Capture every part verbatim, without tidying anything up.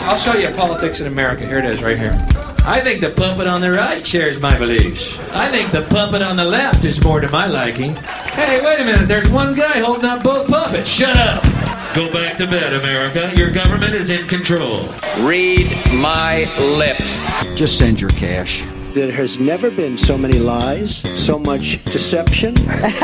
I'll show you politics in America. Here it is, right here. I think the puppet on the right shares my beliefs. I think the puppet on the left is more to my liking. Hey, wait a minute. There's one guy holding up both puppets. Shut up. Go back to bed, America. Your government is in control. Read my lips. Just send your cash. There has never been so many lies, so much deception. Doesn't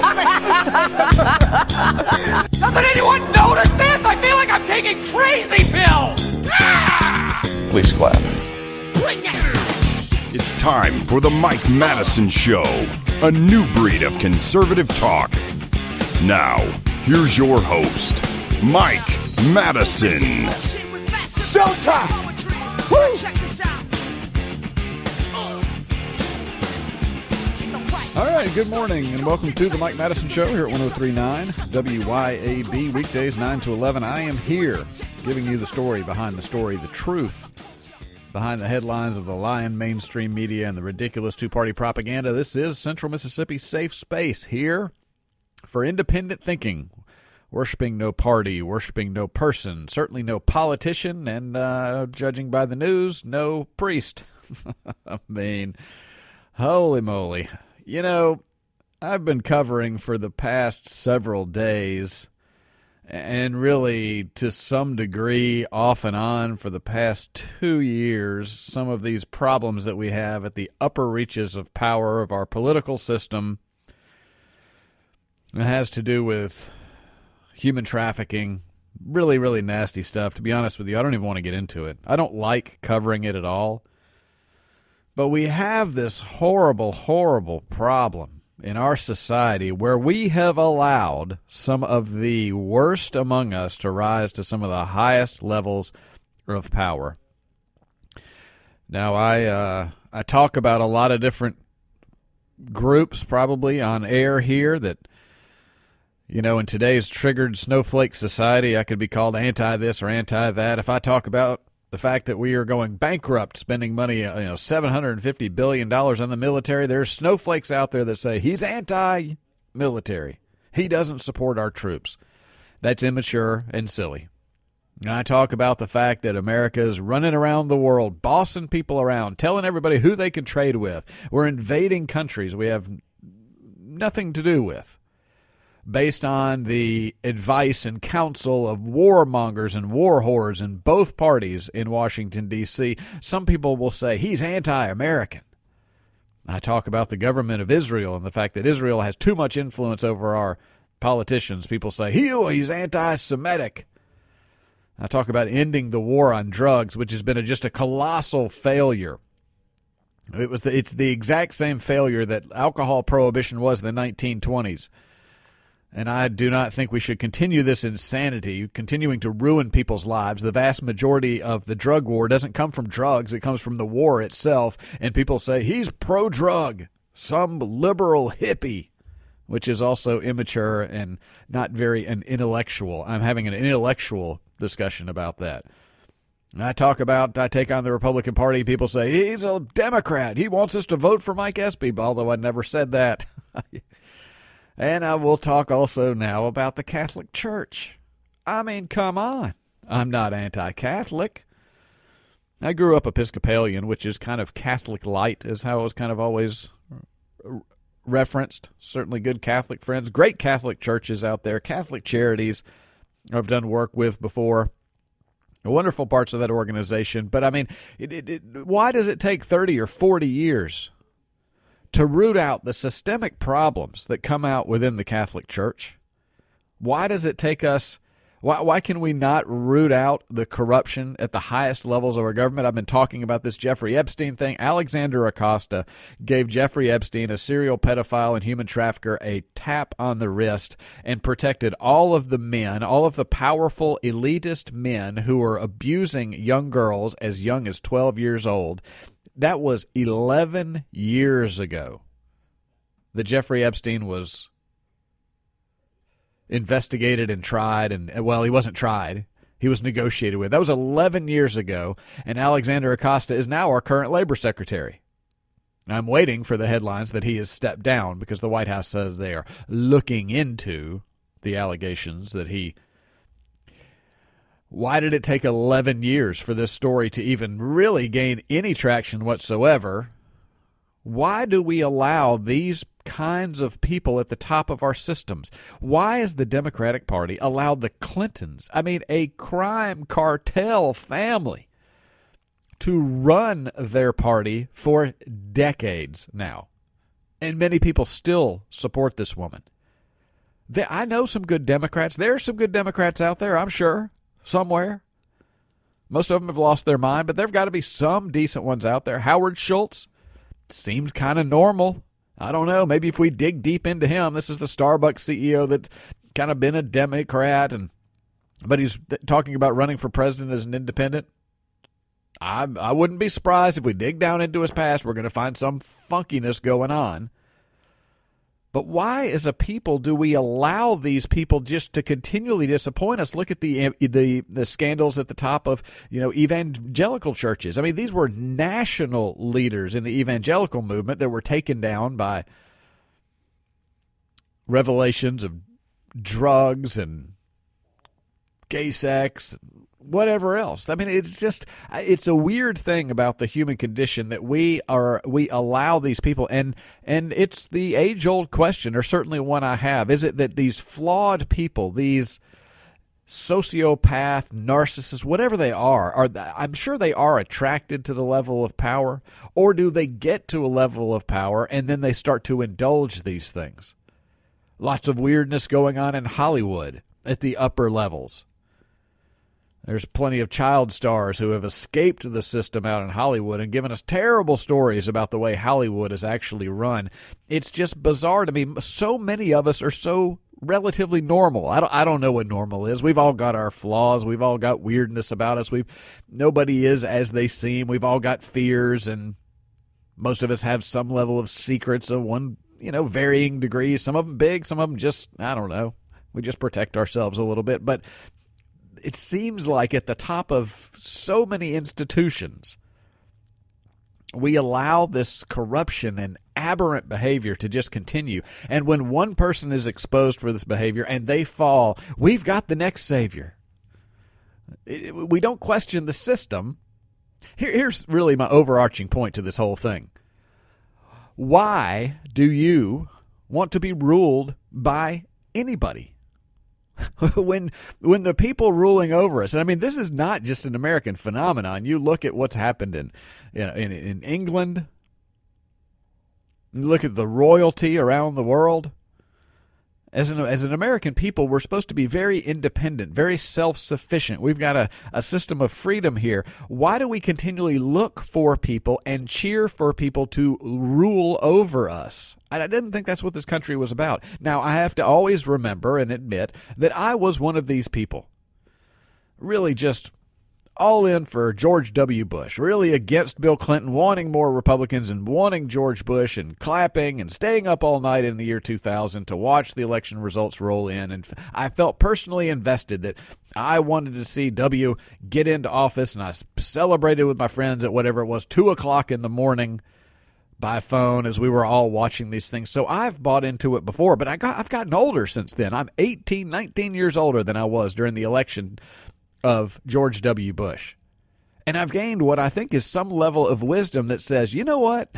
anyone notice this? I feel like I'm taking crazy pills. Please clap. It's time for the Mike Madison Show, a new breed of conservative talk. Now, here's your host, Mike Madison. Showtime! Woo! All right, good morning, and welcome to the Mike Madison Show here at one oh three point nine W Y A B, weekdays nine to eleven. I am here giving you the story behind the story, the truth behind the headlines of the lying mainstream media and the ridiculous two-party propaganda. This is Central Mississippi's safe space here for independent thinking, worshiping no party, worshiping no person, certainly no politician, and uh, judging by the news, no priest. I mean, holy moly. You know, I've been covering for the past several days, and really to some degree off and on for the past two years, some of these problems that we have at the upper reaches of power of our political system. It has to do with human trafficking, really, really nasty stuff. To be honest with you, I don't even want to get into it. I don't like covering it at all. But we have this horrible, horrible problem in our society where we have allowed some of the worst among us to rise to some of the highest levels of power. Now, I uh, I talk about a lot of different groups probably on air here that, you know, in today's triggered snowflake society, I could be called anti-this or anti-that. If I talk about the fact that we are going bankrupt, spending money, you know, seven hundred fifty billion dollars on the military, there's snowflakes out there that say he's anti-military. He doesn't support our troops. That's immature and silly. And I talk about the fact that America is running around the world, bossing people around, telling everybody who they can trade with. We're invading countries we have nothing to do with, based on the advice and counsel of warmongers and war whores in both parties in Washington, D C Some people will say he's anti-American. I talk about the government of Israel and the fact that Israel has too much influence over our politicians. People say he, oh, he's anti-Semitic. I talk about ending the war on drugs, which has been a, just a colossal failure. It was the, it's the exact same failure that alcohol prohibition was in the nineteen twenties. And I do not think we should continue this insanity, continuing to ruin people's lives. The vast majority of the drug war doesn't come from drugs. It comes from the war itself. And people say, he's pro-drug, some liberal hippie, which is also immature and not very an intellectual. I'm having an intellectual discussion about that. And I talk about, I take on the Republican Party. People say, he's a Democrat. He wants us to vote for Mike Espy, although I never said that. And I will talk also now about the Catholic Church. I mean, come on. I'm not anti-Catholic. I grew up Episcopalian, which is kind of Catholic light, is how it was kind of always referenced. Certainly good Catholic friends, great Catholic churches out there, Catholic charities I've done work with before. Wonderful parts of that organization. But, I mean, it, it, it, why does it take thirty or forty years to root out the systemic problems that come out within the Catholic Church? Why does it take us, why, why can we not root out the corruption at the highest levels of our government? I've been talking about this Jeffrey Epstein thing. Alexander Acosta gave Jeffrey Epstein, a serial pedophile and human trafficker, a tap on the wrist and protected all of the men, all of the powerful elitist men who were abusing young girls as young as twelve years old. That was eleven years ago that Jeffrey Epstein was investigated and tried. And, well, he wasn't tried. He was negotiated with. That was eleven years ago, and Alexander Acosta is now our current labor secretary. I'm waiting for the headlines that he has stepped down because the White House says they are looking into the allegations that he Why did it take eleven years for this story to even really gain any traction whatsoever? Why do we allow these kinds of people at the top of our systems? Why has the Democratic Party allowed the Clintons, I mean, a crime cartel family, to run their party for decades now? And many people still support this woman. They, I know some good Democrats. There are some good Democrats out there, I'm sure, somewhere. Most of them have lost their mind, but there have got to be some decent ones out there. Howard Schultz seems kind of normal. I don't know. Maybe if we dig deep into him, this is the Starbucks C E O that's kind of been a Democrat, and but he's talking about running for president as an independent. I I wouldn't be surprised if we dig down into his past, we're going to find some funkiness going on. But why, as a people, do we allow these people just to continually disappoint us? Look at the the the scandals at the top of, you know, evangelical churches. I mean, these were national leaders in the evangelical movement that were taken down by revelations of drugs and gay sex, whatever else. I mean, it's just, it's a weird thing about the human condition that we are, we allow these people, and, and it's the age-old question, or certainly one I have. Is it that these flawed people, these sociopath, narcissists, whatever they are, are I'm sure they are attracted to the level of power, or do they get to a level of power and then they start to indulge these things? Lots of weirdness going on in Hollywood at the upper levels. There's plenty of child stars who have escaped the system out in Hollywood and given us terrible stories about the way Hollywood is actually run. It's just bizarre to me. So many of us are so relatively normal. I don't, I don't know what normal is. We've all got our flaws. We've all got weirdness about us. We've nobody is as they seem. We've all got fears, and most of us have some level of secrets of one, you know, varying degrees. Some of them big, some of them just, I don't know. We just protect ourselves a little bit. But it seems like at the top of so many institutions, we allow this corruption and aberrant behavior to just continue. And when one person is exposed for this behavior and they fall, we've got the next savior. We don't question the system. Here, here's really my overarching point to this whole thing. Why do you want to be ruled by anybody? when when the people ruling over us, and I mean, this is not just an American phenomenon. You look at what's happened in you know, in, in England. You look at the royalty around the world. As an, as an American people, we're supposed to be very independent, very self-sufficient. We've got a, a system of freedom here. Why do we continually look for people and cheer for people to rule over us? I didn't think that's what this country was about. Now, I have to always remember and admit that I was one of these people. Really just all in for George W. Bush, really against Bill Clinton, wanting more Republicans and wanting George Bush, and clapping and staying up all night in the year two thousand to watch the election results roll in. And I felt personally invested that I wanted to see W get into office, and I celebrated with my friends at whatever it was, two o'clock in the morning by phone as we were all watching these things. So I've bought into it before, but I got, I've gotten older since then. I'm eighteen, nineteen years older than I was during the election of George W. Bush. And I've gained what I think is some level of wisdom that says, you know what?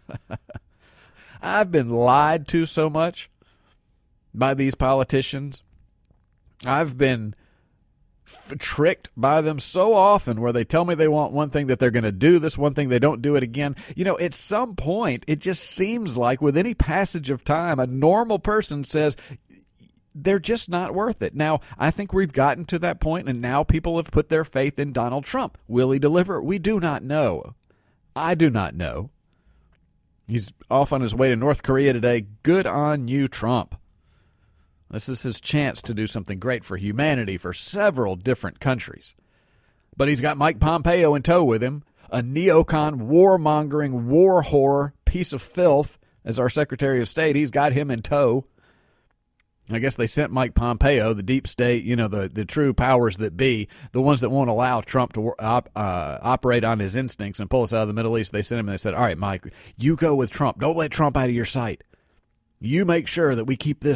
I've been lied to so much by these politicians. I've been f- tricked by them so often where they tell me they want one thing, that they're going to do this one thing, they don't do it again. You know, at some point, it just seems like with any passage of time, a normal person says, they're just not worth it. Now, I think we've gotten to that point, and now people have put their faith in Donald Trump. Will he deliver? We do not know. I do not know. He's off on his way to North Korea today. Good on you, Trump. This is his chance to do something great for humanity, for several different countries. But he's got Mike Pompeo in tow with him, a neocon, warmongering, war whore, piece of filth, as our Secretary of State. He's got him in tow. I guess they sent Mike Pompeo, the deep state, you know, the, the true powers that be, the ones that won't allow Trump to op, uh, operate on his instincts and pull us out of the Middle East. They sent him and they said, all right, Mike, you go with Trump. Don't let Trump out of your sight. You make sure that we keep this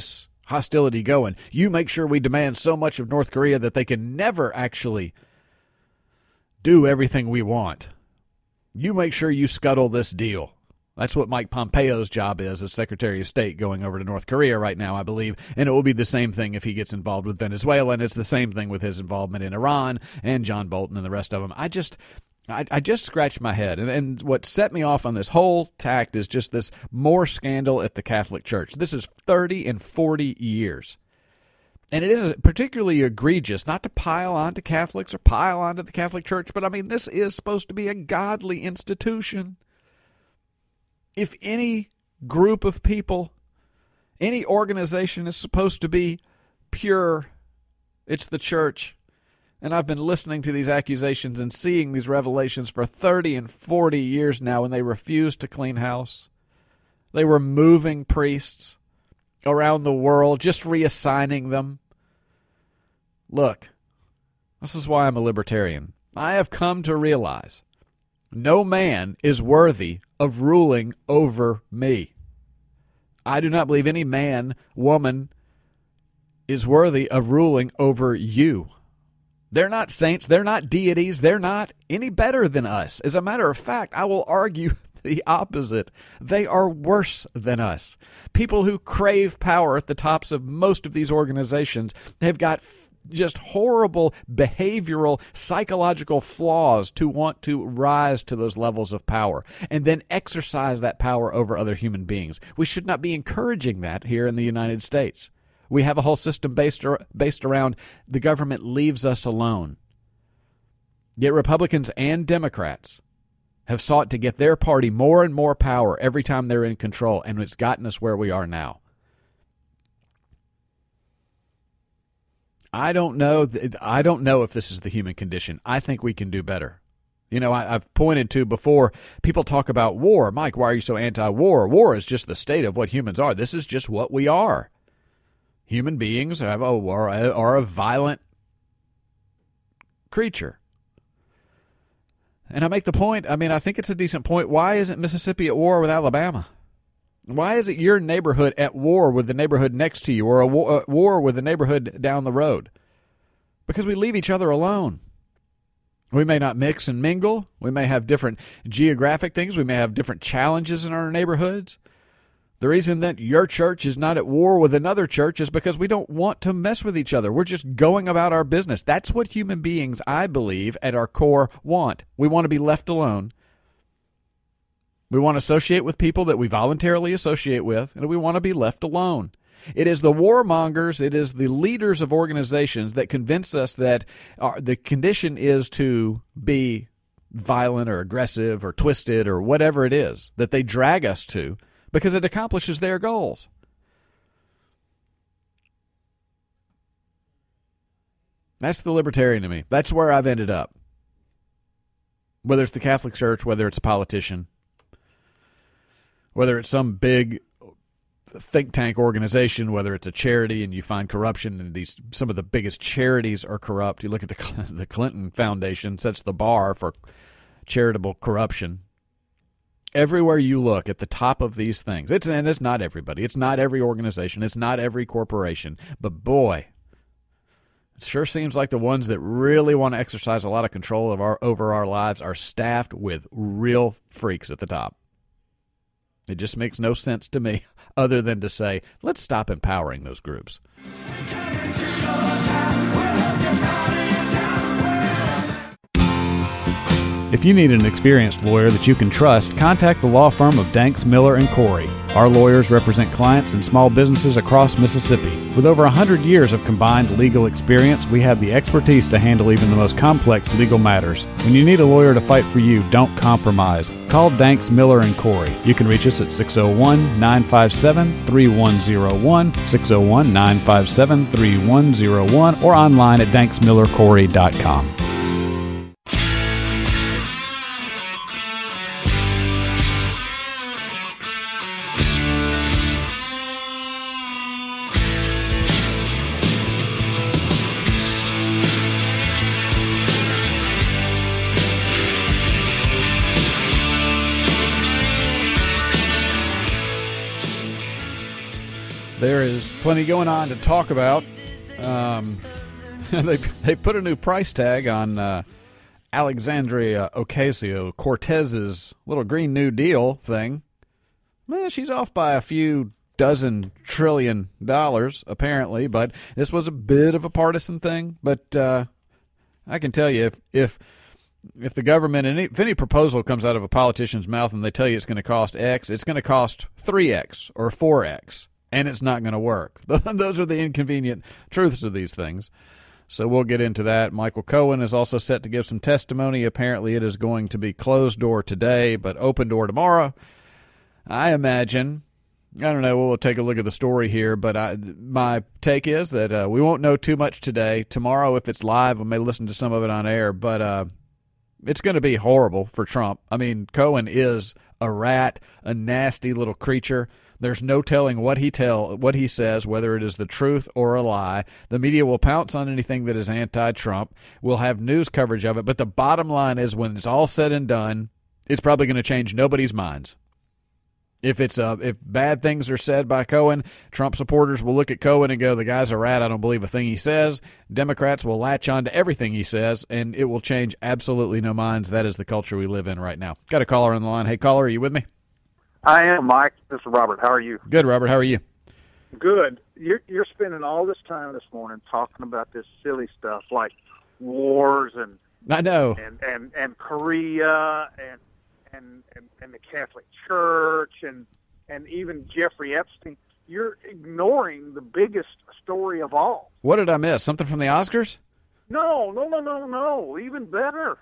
hostility going. You make sure we demand so much of North Korea that they can never actually do everything we want. You make sure you scuttle this deal. That's what Mike Pompeo's job is as Secretary of State going over to North Korea right now, I believe. And it will be the same thing if he gets involved with Venezuela, and it's the same thing with his involvement in Iran and John Bolton and the rest of them. I just... I, I just scratched my head, and, and what set me off on this whole tact is just this more scandal at the Catholic Church. This is thirty and forty years, and it is particularly egregious, not to pile on to Catholics or pile on to the Catholic Church, but I mean, this is supposed to be a godly institution. If any group of people, any organization is supposed to be pure, it's the church. And I've been listening to these accusations and seeing these revelations for thirty and forty years now, and they refuse to clean house. They were moving priests around the world, just reassigning them. Look, this is why I'm a libertarian. I have come to realize no man is worthy of ruling over me. I do not believe any man, woman is worthy of ruling over you. They're not saints. They're not deities. They're not any better than us. As a matter of fact, I will argue the opposite. They are worse than us. People who crave power at the tops of most of these organizations have got just horrible behavioral, psychological flaws to want to rise to those levels of power and then exercise that power over other human beings. We should not be encouraging that here in the United States. We have a whole system based based around the government leaves us alone. Yet Republicans and Democrats have sought to get their party more and more power every time they're in control, and it's gotten us where we are now. I don't know. I don't know if this is the human condition. I think we can do better. You know, I, I've pointed to before, people talk about war. Mike, why are you so anti-war? War is just the state of what humans are. This is just what we are. Human beings have a, are, a, are a violent creature. And I make the point, I mean, I think it's a decent point. Why isn't Mississippi at war with Alabama? Why is it your neighborhood at war with the neighborhood next to you, or a war, a war with the neighborhood down the road? Because we leave each other alone. We may not mix and mingle. We may have different geographic things. We may have different challenges in our neighborhoods. The reason that your church is not at war with another church is because we don't want to mess with each other. We're just going about our business. That's what human beings, I believe, at our core want. We want to be left alone. We want to associate with people that we voluntarily associate with, and we want to be left alone. It is the warmongers, it is the leaders of organizations that convince us that our, the condition is to be violent or aggressive or twisted or whatever it is that they drag us to, because it accomplishes their goals. That's the libertarian to me. That's where I've ended up. Whether it's the Catholic Church, whether it's a politician, whether it's some big think tank organization, whether it's a charity and you find corruption, and these some of the biggest charities are corrupt. You look at the the Clinton Foundation, sets the bar for charitable corruption. Everywhere you look at the top of these things, it's and it's not everybody, it's not every organization, it's not every corporation, but boy, it sure seems like the ones that really want to exercise a lot of control of our over our lives are staffed with real freaks at the top. It just makes no sense to me other than to say, let's stop empowering those groups. If you need an experienced lawyer that you can trust, contact the law firm of Danks, Miller and Corey. Our lawyers represent clients and small businesses across Mississippi. With over one hundred years of combined legal experience, we have the expertise to handle even the most complex legal matters. When you need a lawyer to fight for you, don't compromise. Call Danks, Miller and Corey. You can reach us at six oh one, nine five seven, three one oh one, six oh one, nine five seven, three one oh one, or online at danks miller corey dot com. there is plenty going on to talk about. Um, they they put a new price tag on uh, Alexandria Ocasio-Cortez's little Green New Deal thing. Well, she's off by a few dozen trillion dollars, apparently, but this was a bit of a partisan thing. But uh, I can tell you, if if if the government, and if any proposal comes out of a politician's mouth and they tell you it's going to cost X, it's going to cost three X or four X, and it's not going to work. Those are the inconvenient truths of these things. So we'll get into that. Michael Cohen is also set to give some testimony. Apparently it is going to be closed door today, but open door tomorrow. I imagine, I don't know, we'll take a look at the story here, but I, my take is that uh, we won't know too much today. Tomorrow, if it's live, we may listen to some of it on air, but uh, it's going to be horrible for Trump. I mean, Cohen is a rat, a nasty little creature. There's no telling what he tell what he says, whether it is the truth or a lie. The media will pounce on anything that is anti-Trump. We'll have news coverage of it, but the bottom line is when it's all said and done, it's probably going to change nobody's minds. If it's uh, if bad things are said by Cohen, Trump supporters will look at Cohen and go, the guy's a rat, I don't believe a thing he says. Democrats will latch on to everything he says, and it will change absolutely no minds. That is the culture we live in right now. Got a caller on the line. Hey, caller, are you with me? I am, Mike. This is Robert. How are you? Good, Robert. How are you? Good. You're, you're spending all this time this morning talking about this silly stuff like wars and I know and, and, and Korea and And, and, and the Catholic Church and and even Jeffrey Epstein. You're ignoring the biggest story of all. What did I miss? Something from the Oscars? No, no, no, no, no. Even better.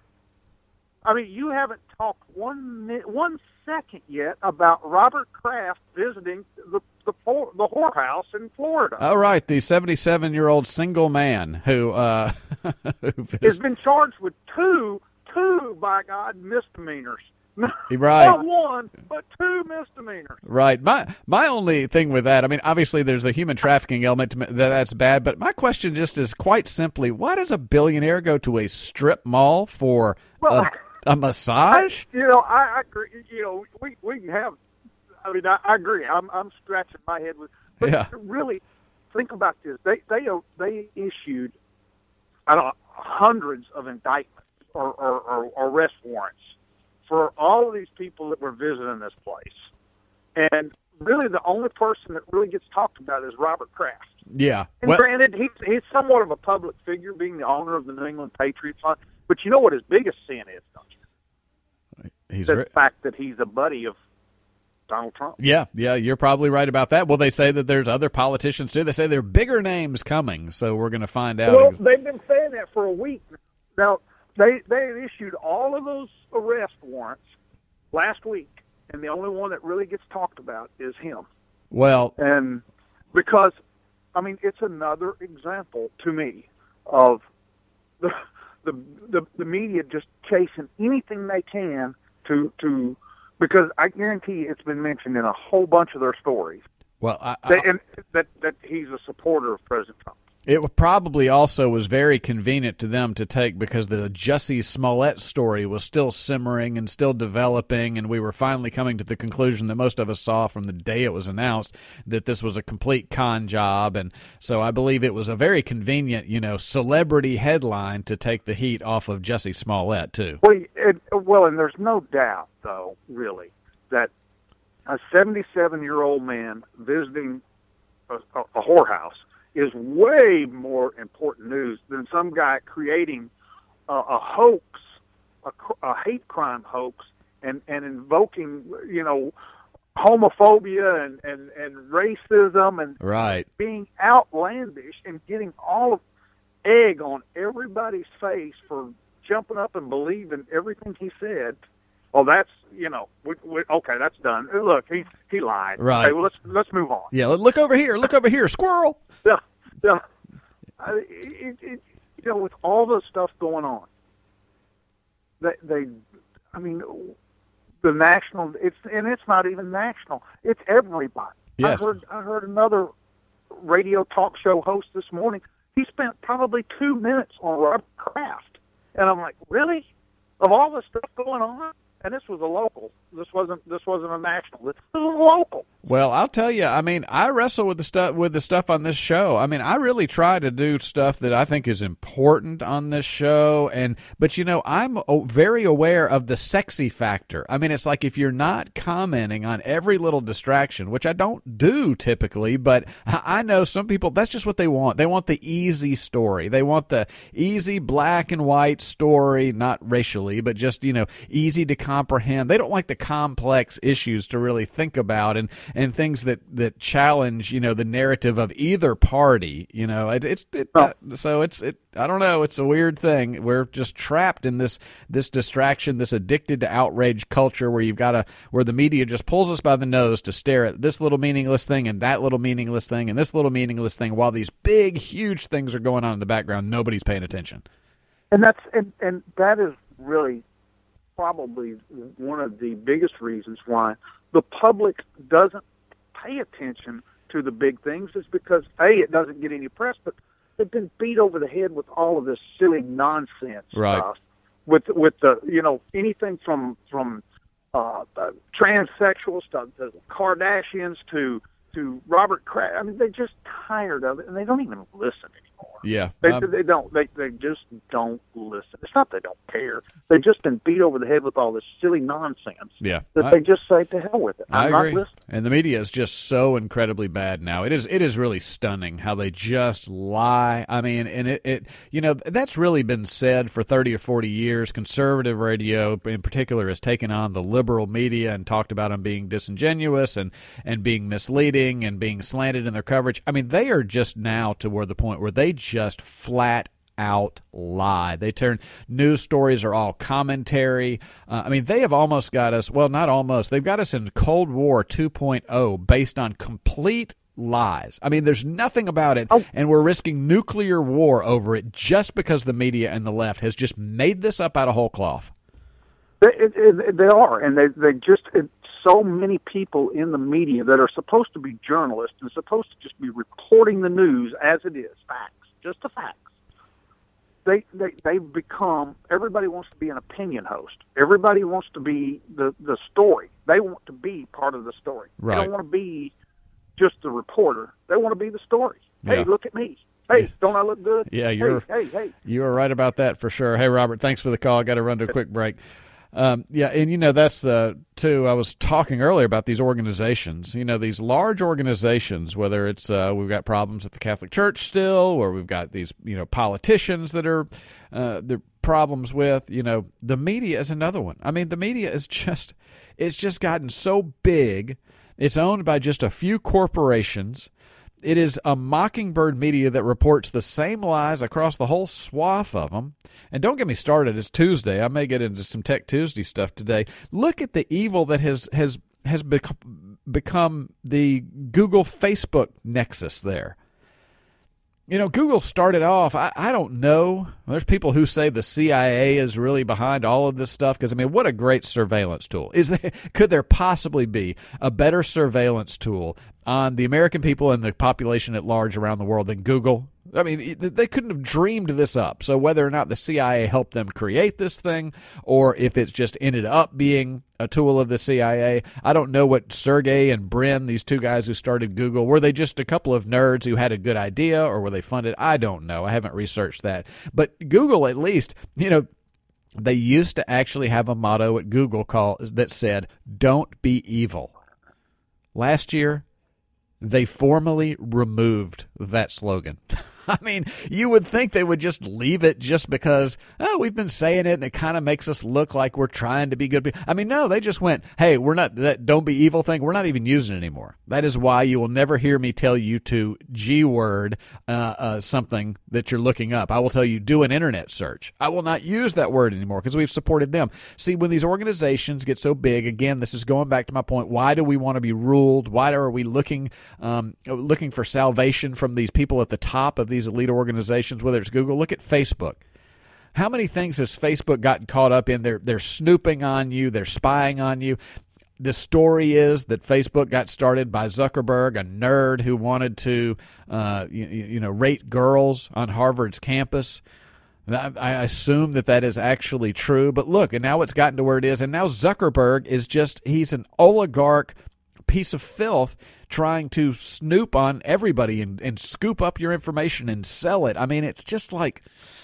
I mean, you haven't talked one one second yet about Robert Kraft visiting the the, the whorehouse in Florida. Oh, right, the seventy-seven-year-old single man who uh, who has been charged with two two by God misdemeanors. Right. Not one, but two misdemeanors. Right. My my only thing with that, I mean, obviously there's a human trafficking element to that that's bad, but my question just is quite simply, why does a billionaire go to a strip mall for well, a, a massage? I, you know, I, I agree. You know, we we can have. I mean, I, I agree. I'm I'm scratching my head with. But yeah. Really, think about this. They they they issued, I don't know, hundreds of indictments or, or, or arrest warrants for all of these people that were visiting this place. And really the only person that really gets talked about is Robert Kraft. Yeah. And well, granted, he's, he's somewhat of a public figure, being the owner of the New England Patriots. But you know what his biggest sin is, don't you? He's the ri- fact that he's a buddy of Donald Trump. Yeah, yeah, you're probably right about that. Well, they say that there's other politicians, too. They say there are bigger names coming, so we're going to find out. Well, they've been saying that for a week. Now, They they issued all of those arrest warrants last week, and the only one that really gets talked about is him. Well, and because, I mean, it's another example to me of the the the, the media just chasing anything they can to to because I guarantee it's been mentioned in a whole bunch of their stories. Well, I, I, that, and that that he's a supporter of President Trump. It probably also was very convenient to them to take because the Jussie Smollett story was still simmering and still developing, and we were finally coming to the conclusion that most of us saw from the day it was announced that this was a complete con job. And so I believe it was a very convenient, you know, celebrity headline to take the heat off of Jussie Smollett, too. Well, it, well, and there's no doubt, though, really, that a seventy-seven-year-old man visiting a, a, a whorehouse is way more important news than some guy creating a, a hoax, a, a hate crime hoax, and, and invoking, you know, homophobia and, and, and racism and right. being outlandish and getting all of egg on everybody's face for jumping up and believing everything he said. Well, that's, you know, we, we, okay, that's done. Look, he he lied. Right. Okay, well, let's let's move on. Yeah, look over here. Look over here. Squirrel. Yeah, yeah. I, it, it, you know, with all the stuff going on, they, they, I mean, the national, it's and it's not even national. It's everybody. Yes. I heard I heard another radio talk show host this morning. He spent probably two minutes on Robert Kraft, and I'm like, really? Of all the stuff going on? And this was a local. This wasn't. This wasn't a national. This was a local. Well, I'll tell you, I mean, I wrestle with the stuff with the stuff on this show. I mean, I really try to do stuff that I think is important on this show, and but you know, I'm very aware of the sexy factor. I mean, it's like if you're not commenting on every little distraction, which I don't do typically, but I know some people, that's just what they want. They want the easy story. They want the easy black and white story, not racially, but just, you know, easy to comprehend. They don't like the complex issues to really think about, and and things that, that challenge, you know, the narrative of either party. You know, it, it's it, uh, so it's it. I don't know. It's a weird thing. We're just trapped in this this distraction, this addicted to outrage culture, where you've got to where the media just pulls us by the nose to stare at this little meaningless thing and that little meaningless thing and this little meaningless thing, while these big, huge things are going on in the background. Nobody's paying attention. And that's and, and that is really probably one of the biggest reasons why the public doesn't pay attention to the big things, is because, A, it doesn't get any press, but they've been beat over the head with all of this silly nonsense right. stuff. With with the, you know, anything from from uh, uh, transsexuals to the Kardashians to to Robert Kraft. I mean, they're just tired of it, and they don't even listen anymore. Yeah, they, um, they don't. They they just don't listen. It's not they don't care. They've just been beat over the head with all this silly nonsense. Yeah, that I, they just say to hell with it. I'm I agree. Not listening. And the media is just so incredibly bad now. It is it is really stunning how they just lie. I mean, and it, it you know, that's really been said for thirty or forty years. Conservative radio in particular has taken on the liberal media and talked about them being disingenuous and, and being misleading and being slanted in their coverage. I mean, they are just now to where the point where they just flat out lie. They turn news stories are all commentary. Uh, I mean, they have almost got us, well, not almost, they've got us in Cold War two point oh based on complete lies. I mean, there's nothing about it, oh. and we're risking nuclear war over it just because the media and the left has just made this up out of whole cloth. They, it, it, they are, and they, they just, it, so many people in the media that are supposed to be journalists and supposed to just be reporting the news as it is, facts, just the facts. They, they, they've become, everybody wants to be an opinion host. Everybody wants to be the, the story. They want to be part of the story. Right. They don't want to be just the reporter. They want to be the story. Hey, yeah. look at me. Hey, don't I look good? Yeah, you're, hey, hey, hey. You are right about that for sure. Hey, Robert, thanks for the call. I got to run to a quick break. Um, yeah, and, you know, that's, uh, too, I was talking earlier about these organizations, you know, these large organizations, whether it's uh, we've got problems at the Catholic Church still, or we've got these, you know, politicians that are uh, the problems with, you know, the media is another one. I mean, the media is just, it's just gotten so big. It's owned by just a few corporations. It is a mockingbird media that reports the same lies across the whole swath of them. And don't get me started. It's Tuesday. I may get into some Tech Tuesday stuff today. Look at the evil that has has has bec- become the Google Facebook nexus there. You know, Google started off, I, I don't know. There's people who say the C I A is really behind all of this stuff because, I mean, what a great surveillance tool. Is there, could there possibly be a better surveillance tool on the American people and the population at large around the world than Google? I mean, they couldn't have dreamed this up. So whether or not the C I A helped them create this thing or if it's just ended up being a tool of the C I A, I don't know what Sergey and Brin, these two guys who started Google, were they just a couple of nerds who had a good idea or were they funded? I don't know. I haven't researched that. But Google, at least, you know, they used to actually have a motto at Google call that said, "Don't be evil." Last year, they formally removed that slogan. I mean, you would think they would just leave it just because, oh, we've been saying it and it kind of makes us look like we're trying to be good. I mean, no, they just went, hey, we're not, that don't be evil thing, we're not even using it anymore. That is why you will never hear me tell you to G-word uh, uh, something that you're looking up. I will tell you, do an internet search. I will not use that word anymore because we've supported them. See, when these organizations get so big, again, this is going back to my point, why do we want to be ruled? Why are we looking, um, looking for salvation from these people at the top of these elite organizations, whether it's Google? Look at Facebook. How many things has Facebook gotten caught up in? They're, they're snooping on you. They're spying on you. The story is that Facebook got started by Zuckerberg, a nerd who wanted to, uh, you, you know, rate girls on Harvard's campus. I, I assume that that is actually true. But look, and now it's gotten to where it is. And now Zuckerberg is just, he's an oligarch piece of filth trying to snoop on everybody and, and scoop up your information and sell it. I mean, it's just like,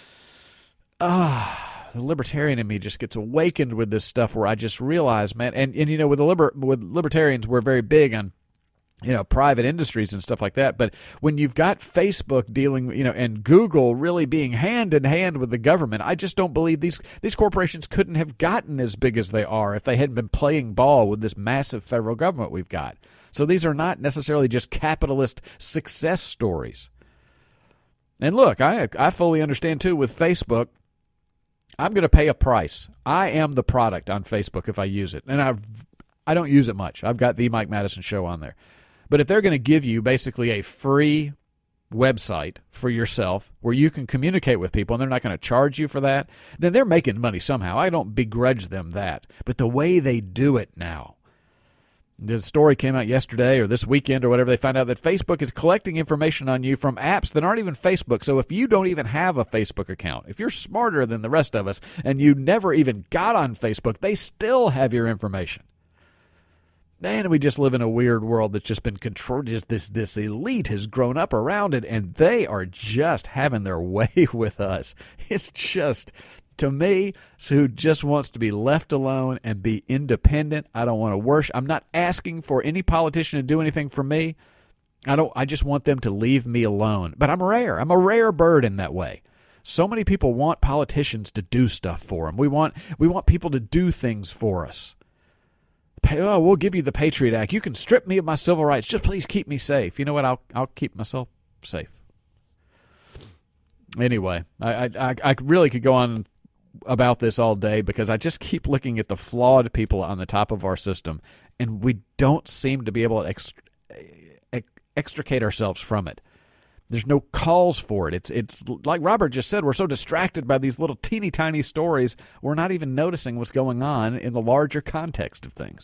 ah, the libertarian in me just gets awakened with this stuff where I just realize, man, and, and you know, with the liber, with libertarians, we're very big on, you know, private industries and stuff like that. But when you've got Facebook dealing, you know, and Google really being hand in hand with the government, I just don't believe these these corporations couldn't have gotten as big as they are if they hadn't been playing ball with this massive federal government we've got. So these are not necessarily just capitalist success stories. And look, I I fully understand too with Facebook, I'm going to pay a price. I am the product on Facebook if I use it. And I I don't use it much. I've got the Mike Madison Show on there. But if they're going to give you basically a free website for yourself where you can communicate with people and they're not going to charge you for that, then they're making money somehow. I don't begrudge them that. But the way they do it now, the story came out yesterday or this weekend or whatever, they found out that Facebook is collecting information on you from apps that aren't even Facebook. So if you don't even have a Facebook account, if you're smarter than the rest of us and you never even got on Facebook, they still have your information. Man, we just live in a weird world that's just been controlled. Just this this elite has grown up around it, and they are just having their way with us. It's just, to me, who just wants to be left alone and be independent. I don't want to worship. I'm not asking for any politician to do anything for me. I don't. I just want them to leave me alone. But I'm rare. I'm a rare bird in that way. So many people want politicians to do stuff for them. We want we want people to do things for us. Oh, we'll give you the Patriot Act. You can strip me of my civil rights. Just please keep me safe. You know what? I'll I'll keep myself safe. Anyway, I I I really could go on about this all day because I just keep looking at the flawed people on the top of our system, and we don't seem to be able to ext- extricate ourselves from it. There's no calls for it. It's it's like Robert just said, we're so distracted by these little teeny tiny stories, we're not even noticing what's going on in the larger context of things.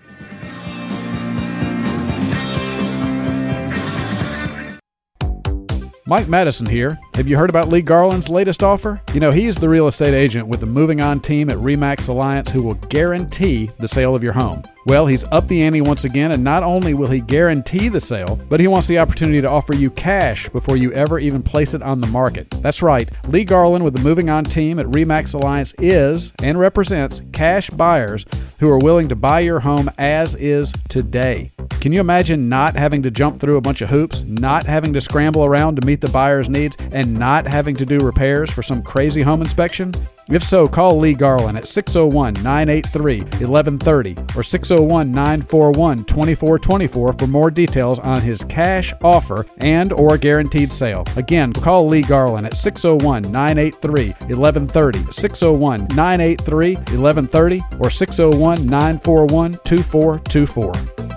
Mike Madison here. Have you heard about Lee Garland's latest offer? You know, he's the real estate agent with the Moving On team at RE/MAX Alliance who will guarantee the sale of your home. Well, he's upped the ante once again, and not only will he guarantee the sale, but he wants the opportunity to offer you cash before you ever even place it on the market. That's right. Lee Garland with the Moving On team at RE/MAX Alliance is and represents cash buyers who are willing to buy your home as is today. Can you imagine not having to jump through a bunch of hoops, not having to scramble around to meet the buyer's needs, and not having to do repairs for some crazy home inspection? If so, call Lee Garland at six oh one, nine eight three, one one three oh or six oh one, nine four one, two four two four for more details on his cash offer and or guaranteed sale. Again, call Lee Garland at six oh one, nine eight three, one one three oh, six oh one, nine eight three, one one three oh or six oh one, nine four one, two four two four.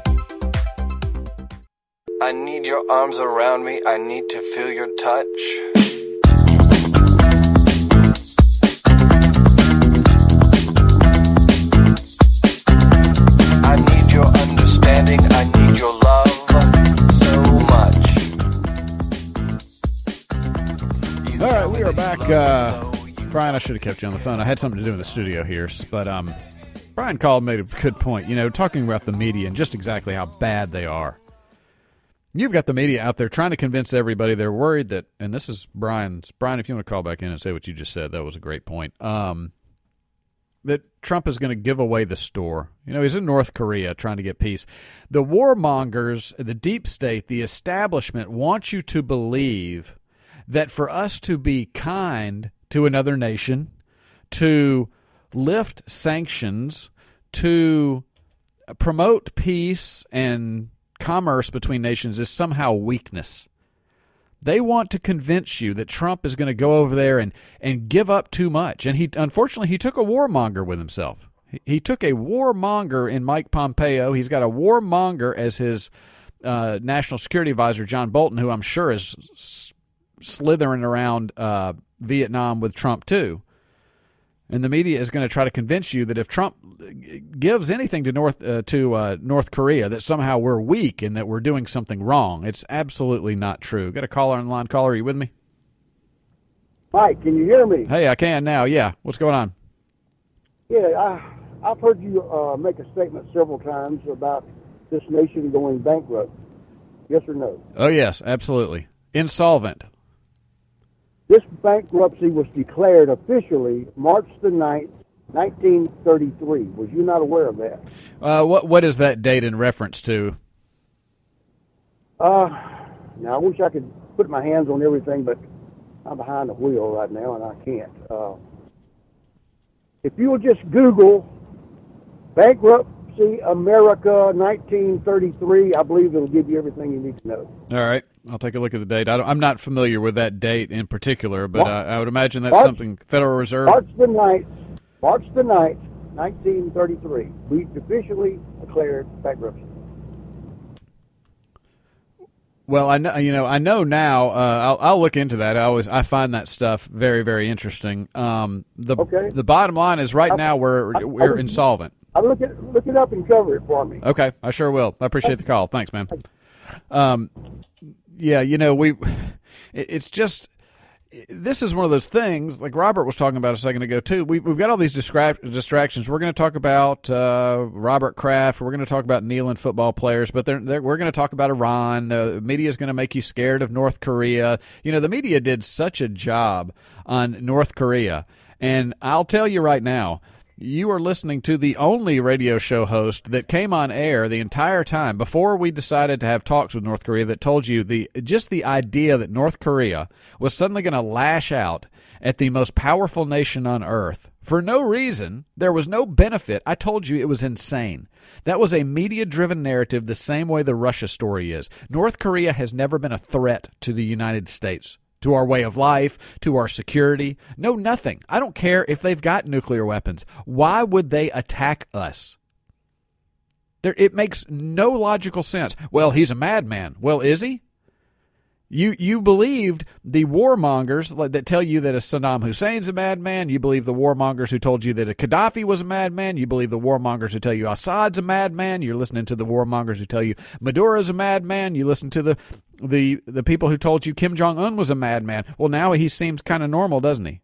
I need your arms around me. I need to feel your touch. I need your understanding. I need your love so much. All right, we are back. Uh, Brian, I should have kept you on the phone. I had something to do in the studio here, but um, Brian called, made a good point. You know, talking about the media and just exactly how bad they are. You've got the media out there trying to convince everybody. They're worried that, and this is Brian's. Brian, if you want to call back in and say what you just said, that was a great point. Um, that Trump is going to give away the store. You know, he's in North Korea trying to get peace. The warmongers, the deep state, the establishment wants you to believe that for us to be kind to another nation, to lift sanctions, to promote peace and commerce between nations is somehow weakness. They want to convince you that Trump is going to go over there and, and give up too much. And he, unfortunately, he took a warmonger with himself. He, he took a warmonger in Mike Pompeo. He's got a warmonger as his uh, national security advisor, John Bolton, who I'm sure is s- slithering around uh, Vietnam with Trump too. And the media is going to try to convince you that if Trump gives anything to North uh, to uh, North Korea, that somehow we're weak and that we're doing something wrong. It's absolutely not true. Got a caller on the line. Caller, are you with me? Mike, can you hear me? Hey, I can now. Yeah. What's going on? Yeah, I, I've heard you uh, make a statement several times about this nation going bankrupt? Yes or no? Oh, yes, absolutely. Insolvent. This bankruptcy was declared officially March the ninth, nineteen thirty-three. Was you not aware of that? Uh, what What is that date in reference to? Uh, now, I wish I could put my hands on everything, but I'm behind the wheel right now, and I can't. Uh, if you will just Google Bankruptcy America nineteen thirty-three, I believe it'll give you everything you need to know. All right. I'll take a look at the date. I don't, I'm not familiar with that date in particular, but March, I, I would imagine that's March, something Federal Reserve. March the ninth, March the ninth, nineteen thirty-three. We officially declared bankruptcy. Well, I know, you know, I know now. Uh, I'll, I'll look into that. I always, I find that stuff very, very interesting. Um, the okay. the bottom line is, right I, now we're I, we're I, insolvent. I'll look it look it up and cover it for me. Okay, I sure will. I appreciate the call. Thanks, man. Um, yeah, you know, we. It, it's just. This is one of those things, like Robert was talking about a second ago, too. We, we've got all these distra- distractions. We're going to talk about uh, Robert Kraft. We're going to talk about kneeling football players, but they're, they're, we're going to talk about Iran. The media is going to make you scared of North Korea. You know, the media did such a job on North Korea. And I'll tell you right now, you are listening to the only radio show host that came on air the entire time before we decided to have talks with North Korea that told you the just the idea that North Korea was suddenly going to lash out at the most powerful nation on earth for no reason. There was no benefit. I told you it was insane. That was a media-driven narrative the same way the Russia story is. North Korea has never been a threat to the United States, to our way of life, to our security. No, nothing. I don't care if they've got nuclear weapons. Why would they attack us? There, it makes no logical sense. Well, he's a madman. Well, is he? You you believed the warmongers that tell you that a Saddam Hussein's a madman. You believe the warmongers who told you that a Gaddafi was a madman. You believe the warmongers who tell you Assad's a madman. You're listening to the warmongers who tell you Maduro's a madman. You listen to the the the people who told you Kim Jong-un was a madman. Well, now he seems kind of normal, doesn't he?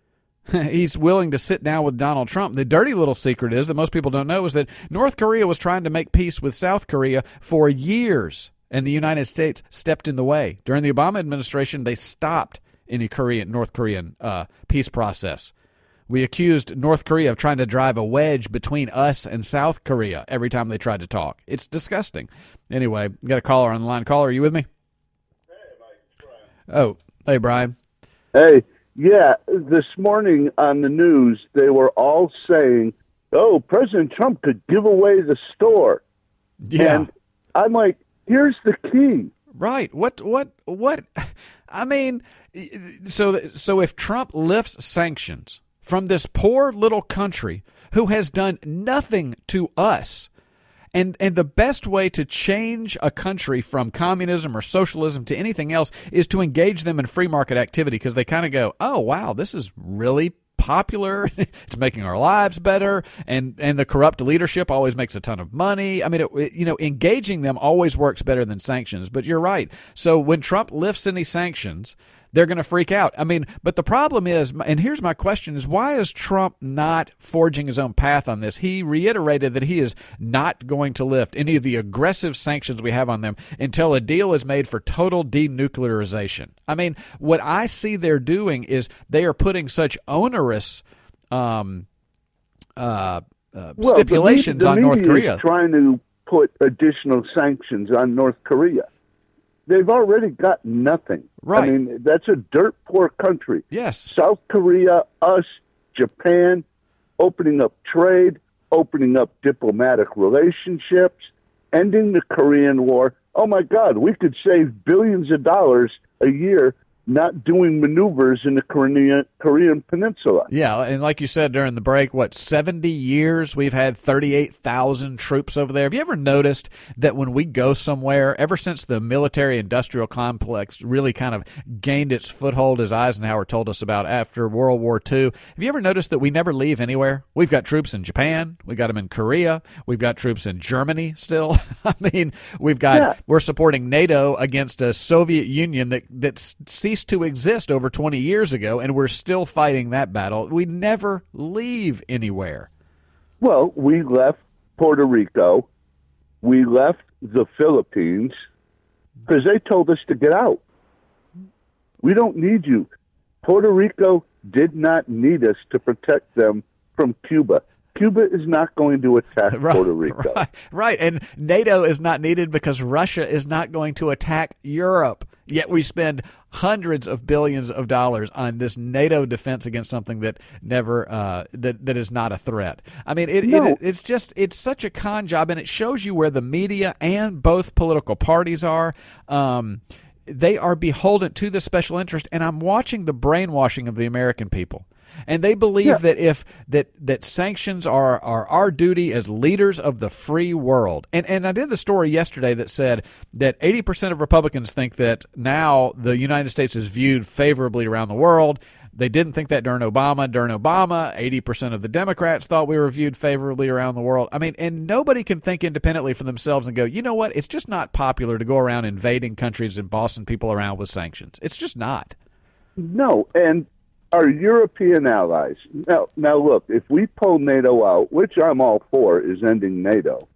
He's willing to sit down with Donald Trump. The dirty little secret is that most people don't know is that North Korea was trying to make peace with South Korea for years. And the United States stepped in the way. During the Obama administration, they stopped any Korean, North Korean uh, peace process. We accused North Korea of trying to drive a wedge between us and South Korea every time they tried to talk. It's disgusting. Anyway, got a caller on the line. Caller, are you with me? Hey, Mike. Brian. Oh, hey, Brian. Hey, yeah, this morning on the news, they were all saying, oh, President Trump could give away the store. Yeah. And I'm like, here's the key. Right. What, what, what? I mean, so, so if Trump lifts sanctions from this poor little country who has done nothing to us, and, and the best way to change a country from communism or socialism to anything else is to engage them in free market activity, because they kind of go, oh, wow, this is really popular. It's making our lives better, and and the corrupt leadership always makes a ton of money. I mean, it, it, you know, engaging them always works better than sanctions. But you're right. So when Trump lifts any sanctions, they're going to freak out. I mean, but the problem is, and here's my question, is why is Trump not forging his own path on this? He reiterated that he is not going to lift any of the aggressive sanctions we have on them until a deal is made for total denuclearization. I mean, what I see they're doing is they are putting such onerous um, uh, uh, well, stipulations the, the on North Korea. Is trying to put additional sanctions on North Korea. They've already got nothing. Right. I mean, that's a dirt poor country. Yes. South Korea, us, Japan, opening up trade, opening up diplomatic relationships, ending the Korean War. Oh, my God, we could save billions of dollars a year not doing maneuvers in the Korean, Korean Peninsula. Yeah, and like you said during the break, what, seventy years we've had thirty-eight thousand troops over there. Have you ever noticed that when we go somewhere, ever since the military-industrial complex really kind of gained its foothold, as Eisenhower told us about after World War Two, have you ever noticed that we never leave anywhere? We've got troops in Japan. We've got them in Korea. We've got troops in Germany still. I mean, we've got, yeah. we're supporting NATO against a Soviet Union that, that ceased to exist over twenty years ago, and we're still fighting that battle. We never leave anywhere. Well, we left Puerto Rico. we left the Philippines because they told us to get out. We don't need you. Puerto Rico did not need us to protect them from Cuba. Cuba is not going to attack right, Puerto Rico. Right, right, and NATO is not needed because Russia is not going to attack Europe. Yet we spend hundreds of billions of dollars on this NATO defense against something that never uh, that that is not a threat. I mean, it, no. it it's just it's such a con job, and it shows you where the media and both political parties are. Um, they are beholden to the special interest, and I'm watching the brainwashing of the American people. And they believe yeah. that if that that sanctions are, are our duty as leaders of the free world. And and I did the story yesterday that said that eighty percent of Republicans think that now the United States is viewed favorably around the world. They didn't think that during Obama. During Obama, eighty percent of the Democrats thought we were viewed favorably around the world. I mean, and nobody can think independently for themselves and go, you know what, it's just not popular to go around invading countries and bossing people around with sanctions. It's just not. No, and our European allies. Now, now look, if we pull NATO out, which I'm all for, is ending NATO,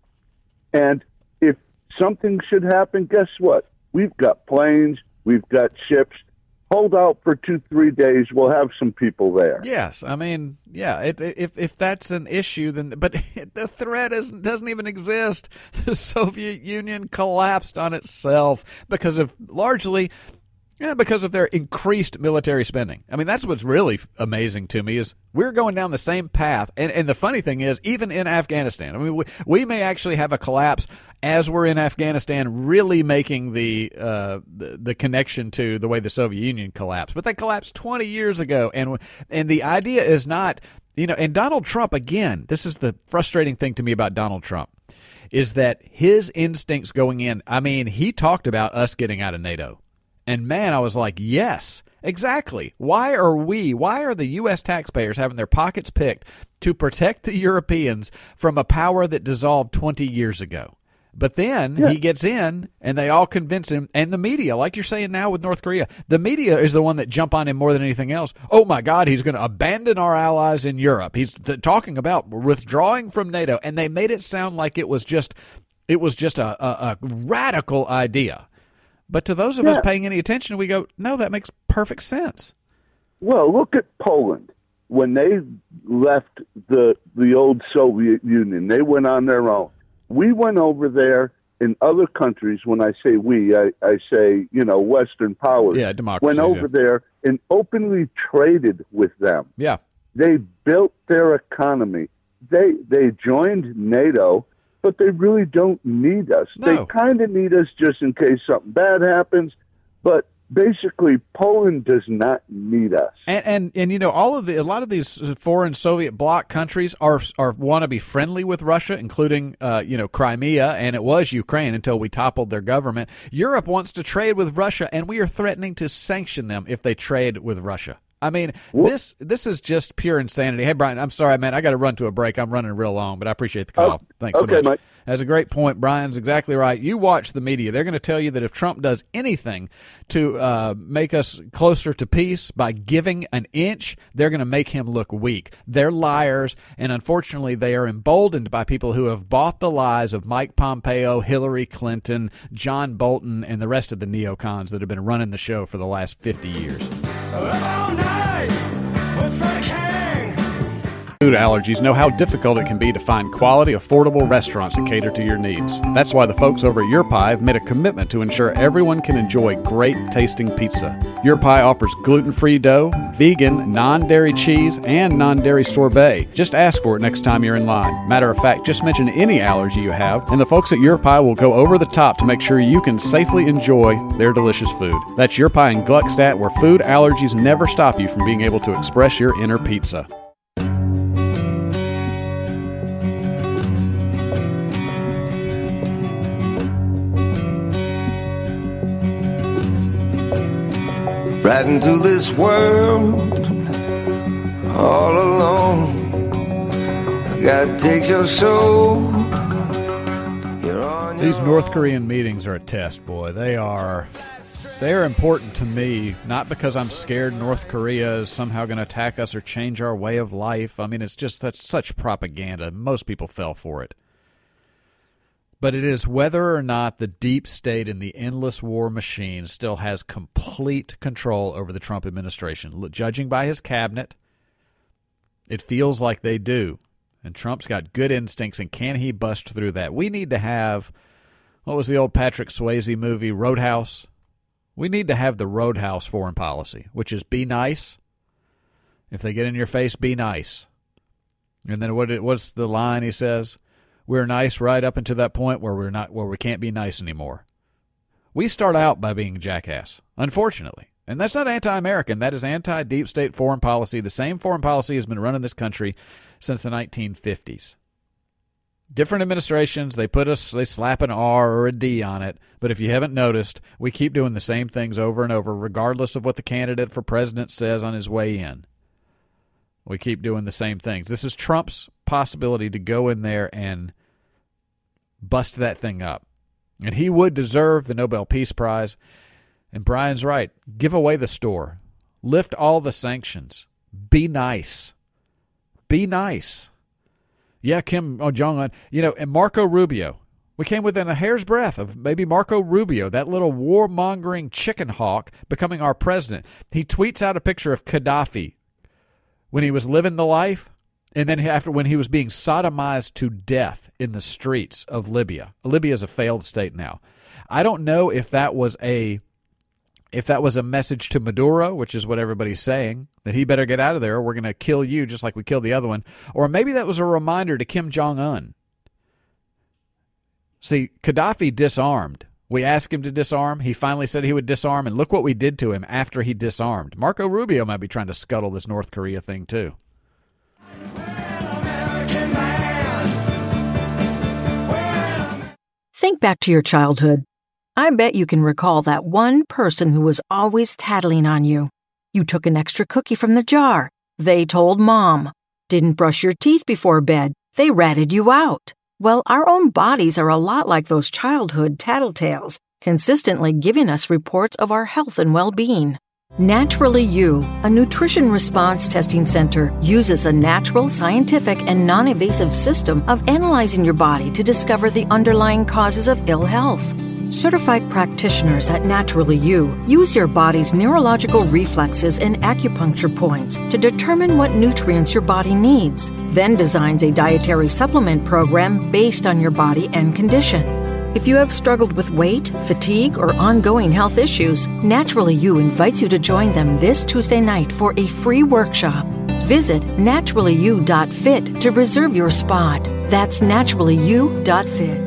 and if something should happen, guess what? We've got planes, we've got ships. Hold out for two, three days. We'll have some people there. Yes, I mean, yeah. It, if if that's an issue, then but the threat isn't doesn't even exist. The Soviet Union collapsed on itself because of largely. Yeah, because of their increased military spending. I mean, that's what's really amazing to me is we're going down the same path. And and the funny thing is, even in Afghanistan, I mean, we, we may actually have a collapse as we're in Afghanistan, really making the, uh, the the connection to the way the Soviet Union collapsed. But they collapsed twenty years ago. And and the idea is not, you know, and Donald Trump, again, this is the frustrating thing to me about Donald Trump, is that his instincts going in, I mean, he talked about us getting out of NATO. And, man, I was like, yes, exactly. Why are we, why are the U S taxpayers having their pockets picked to protect the Europeans from a power that dissolved twenty years ago? But then yeah. he gets in, and they all convince him, and the media, like you're saying now with North Korea, the media is the one that jump on him more than anything else. Oh, my God, he's going to abandon our allies in Europe. He's th- talking about withdrawing from NATO, and they made it sound like it was just it was just a, a, a radical idea. But to those of yeah. us paying any attention, we go, no, that makes perfect sense. Well, look at Poland. When they left the the old Soviet Union, they went on their own. We went over there in other countries. When I say we, I, I say, you know, Western powers. Yeah, democracy. Went over yeah. there and openly traded with them. Yeah. They built their economy. They They joined NATO. But they really don't need us. No. They kind of need us just in case something bad happens. But basically, Poland does not need us. And and, and you know, all of the a lot of these foreign Soviet bloc countries are are want to be friendly with Russia, including uh, you know Crimea, and it was Ukraine until we toppled their government. Europe wants to trade with Russia, and we are threatening to sanction them if they trade with Russia. I mean, this this is just pure insanity. Hey, Brian, I'm sorry, man. I got to run to a break. I'm running real long, but I appreciate the call. Oh, Thanks so okay, much. Mike. That's a great point. Brian's exactly right. You watch the media. They're going to tell you that if Trump does anything to uh, make us closer to peace by giving an inch, they're going to make him look weak. They're liars, and unfortunately, they are emboldened by people who have bought the lies of Mike Pompeo, Hillary Clinton, John Bolton, and the rest of the neocons that have been running the show for the last fifty years. All night with the king. Food allergies know how difficult it can be to find quality, affordable restaurants that cater to your needs. That's why the folks over at Your Pie have made a commitment to ensure everyone can enjoy great tasting pizza. Your Pie offers gluten-free dough, vegan, non-dairy cheese, and non-dairy sorbet. Just ask for it next time you're in line. Matter of fact, just mention any allergy you have, and the folks at Your Pie will go over the top to make sure you can safely enjoy their delicious food. That's Your Pie in Gluckstadt, where food allergies never stop you from being able to express your inner pizza. Right into this world, all alone. God takes your soul. Your These North Korean meetings are a test, boy. They are, they are important to me, not because I'm scared North Korea is somehow going to attack us or change our way of life. I mean, it's just, that's such propaganda. Most people fell for it. But it is whether or not the deep state and the endless war machine still has complete control over the Trump administration. Judging by his cabinet, it feels like they do. And Trump's got good instincts, and can he bust through that? We need to have, what was the old Patrick Swayze movie, Roadhouse? We need to have the Roadhouse foreign policy, which is be nice. If they get in your face, be nice. And then what? what's the line he says? We're nice right up until that point where we're not, where we can't be nice anymore. We start out by being jackass, unfortunately. And that's not anti-American. That is anti-deep state foreign policy. The same foreign policy has been running this country since the nineteen fifties. Different administrations, they put us, they slap an R or a D on it. But if you haven't noticed, we keep doing the same things over and over, regardless of what the candidate for president says on his way in. We keep doing the same things. This is Trump's possibility to go in there and bust that thing up. And he would deserve the Nobel Peace Prize. And Brian's right. Give away the store. Lift all the sanctions. Be nice. Be nice. Yeah, Kim Jong-un. You know, and Marco Rubio. We came within a hair's breadth of maybe Marco Rubio, that little warmongering chicken hawk, becoming our president. He tweets out a picture of Gaddafi when he was living the life, and then after when he was being sodomized to death in the streets of Libya. Libya is a failed state now. I don't know if that was a if that was a message to Maduro, which is what everybody's saying, that he better get out of there or we're going to kill you just like we killed the other one. Or maybe that was a reminder to Kim Jong-un. See, Gaddafi disarmed. We asked him to disarm. He finally said he would disarm, and look what we did to him after he disarmed. Marco Rubio might be trying to scuttle this North Korea thing, too. Think back to your childhood. I bet you can recall that one person who was always tattling on you. You took an extra cookie from the jar. They told mom. Didn't brush your teeth before bed. They ratted you out. Well, our own bodies are a lot like those childhood tattletales, consistently giving us reports of our health and well-being. Naturally You, a nutrition response testing center, uses a natural, scientific, and non-invasive system of analyzing your body to discover the underlying causes of ill health. Certified practitioners at Naturally You use your body's neurological reflexes and acupuncture points to determine what nutrients your body needs, then designs a dietary supplement program based on your body and condition. If you have struggled with weight, fatigue, or ongoing health issues, Naturally You invites you to join them this Tuesday night for a free workshop. Visit naturally you dot fit to reserve your spot. That's naturally you dot fit.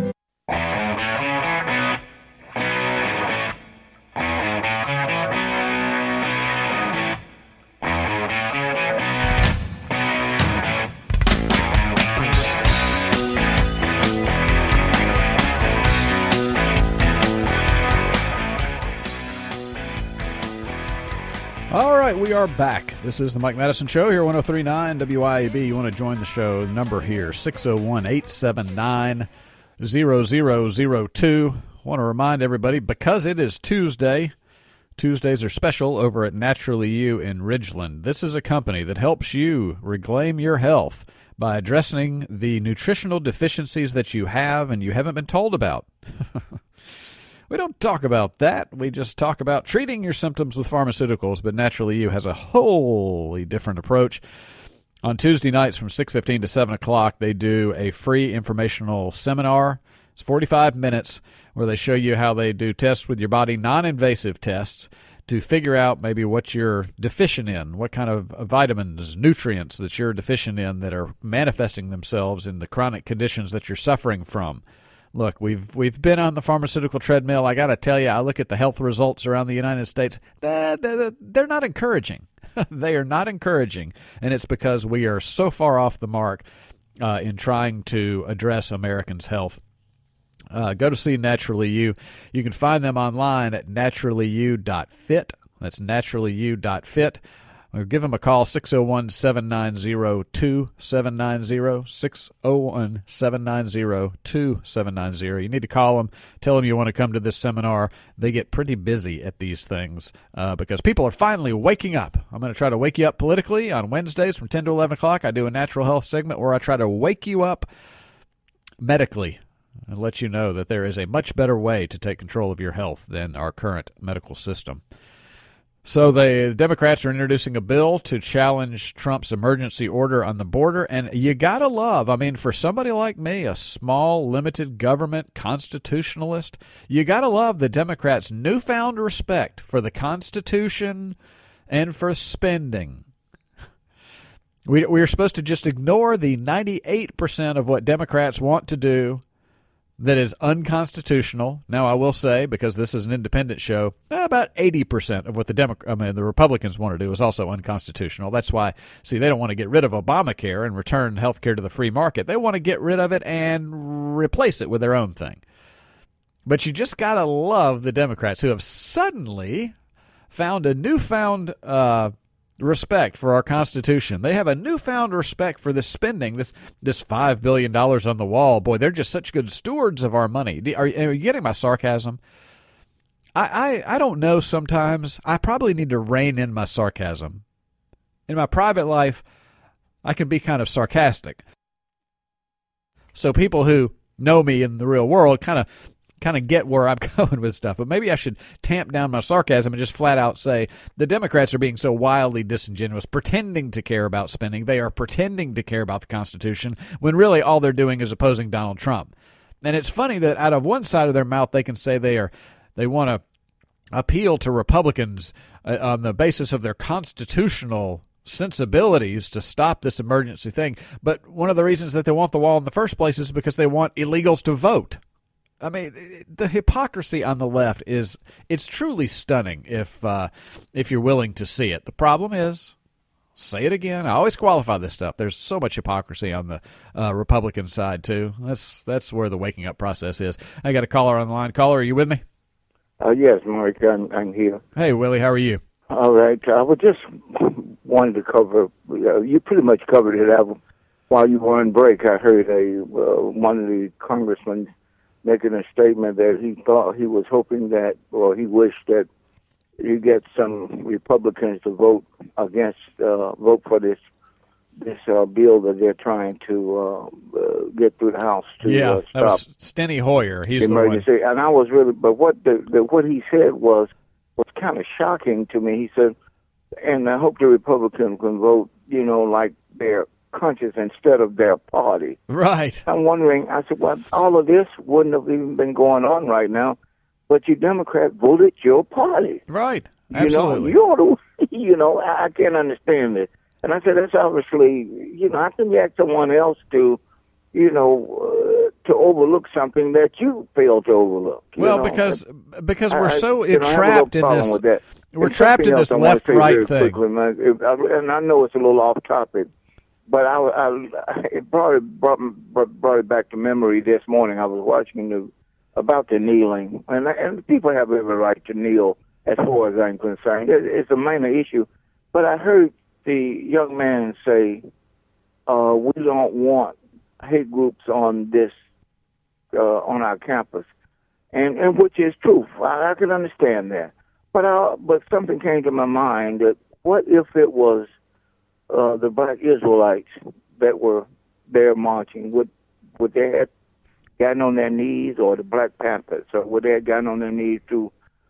All right, we are back. This is the Mike Madison Show here, one oh three point nine W I A B. You want to join the show, the number here, six oh one, eight seven nine, zero zero zero two. I want to remind everybody, because it is Tuesday, Tuesdays are special over at Naturally You in Ridgeland. This is a company that helps you reclaim your health by addressing the nutritional deficiencies that you have and you haven't been told about. We don't talk about that. We just talk about treating your symptoms with pharmaceuticals, but Naturally You has a wholly different approach. On Tuesday nights from six fifteen to seven o'clock, they do a free informational seminar. It's forty-five minutes where they show you how they do tests with your body, non-invasive tests, to figure out maybe what you're deficient in, what kind of vitamins, nutrients that you're deficient in that are manifesting themselves in the chronic conditions that you're suffering from. Look, we've we've been on the pharmaceutical treadmill. I got to tell you, I look at the health results around the United States. They're, they're, they're not encouraging. They are not encouraging, and it's because we are so far off the mark uh, in trying to address Americans' health. Uh, go to see Naturally You. You can find them online at naturally you dot fit. That's naturally you dot fit. Or give them a call, six oh one, seven nine zero, two seven nine zero, six oh one, seven nine zero, two seven nine zero. You need to call them, tell them you want to come to this seminar. They get pretty busy at these things uh, because people are finally waking up. I'm going to try to wake you up politically on Wednesdays from ten to eleven o'clock. I do a natural health segment where I try to wake you up medically. and let you know that there is a much better way to take control of your health than our current medical system. So the Democrats are introducing a bill to challenge Trump's emergency order on the border, and you gotta love, I mean, for somebody like me, a small, limited government constitutionalist, you gotta love the Democrats' newfound respect for the Constitution and for spending. We we are supposed to just ignore the ninety-eight percent of what Democrats want to do that is unconstitutional. Now, I will say, because this is an independent show, about eighty percent of what the Demo- I mean, the Republicans want to do is also unconstitutional. That's why, see, they don't want to get rid of Obamacare and return health care to the free market. They want to get rid of it and replace it with their own thing. But you just got to love the Democrats who have suddenly found a newfound uh, respect for our Constitution. They have a newfound respect for this spending, this this five billion dollars on the wall. Boy, they're just such good stewards of our money. Are, are you getting my sarcasm? I, I, I don't know sometimes. I probably need to rein in my sarcasm. In my private life, I can be kind of sarcastic. So people who know me in the real world kind of kind of get where I'm going with stuff. But maybe I should tamp down my sarcasm and just flat out say the Democrats are being so wildly disingenuous, pretending to care about spending. They are pretending to care about the Constitution when really all they're doing is opposing Donald Trump. And it's funny that out of one side of their mouth they can say they are they want to appeal to Republicans uh, on the basis of their constitutional sensibilities to stop this emergency thing. But one of the reasons that they want the wall in the first place is because they want illegals to vote. I mean, the hypocrisy on the left is, it's truly stunning if uh, if you're willing to see it. The problem is, say it again, I always qualify this stuff. There's so much hypocrisy on the uh, Republican side, too. That's that's where the waking up process is. I got a caller on the line. Caller, are you with me? Uh, yes, Mark, I'm, I'm here. Hey, Willie, how are you? All right. I was just wanted to cover, uh, you pretty much covered it. I, while you were on break, I heard a uh, one of the congressmen making a statement that he thought he was hoping that, or he wished that you get some Republicans to vote against, uh, vote for this this uh, bill that they're trying to uh, uh, get through the House to yeah, uh, stop. That was Steny Hoyer. He's emergency. the one. And I was really, but what the, the what he said was was kind of shocking to me. He said, and I hope the Republicans can vote, you know, like their conscience instead of their party. Right. I'm wondering, I said, well, all of this wouldn't have even been going on right now, but you Democrats voted your party. Right. Absolutely. You know, you ought to, you know, I, I can't understand it. And I said, that's obviously, you know, how can you ask someone else to, you know, uh, to overlook something that you failed to overlook? Well, know? because because I, we're so I, you know, entrapped in this, we're and trapped in this left-right thing. Quickly, man. And I know it's a little off topic, but I, I it brought it brought, brought it back to memory this morning. I was watching the about the kneeling, and and people have every right to kneel, as far as I'm concerned. It, it's a minor issue, but I heard the young man say, uh, "We don't want hate groups on this uh, on our campus," and and which is true. I, I can understand that, but I, but something came to my mind that what if it was uh, the Black Israelites that were there marching? Would would they have gotten on their knees, or the Black Panthers, or would they have gotten on their knees to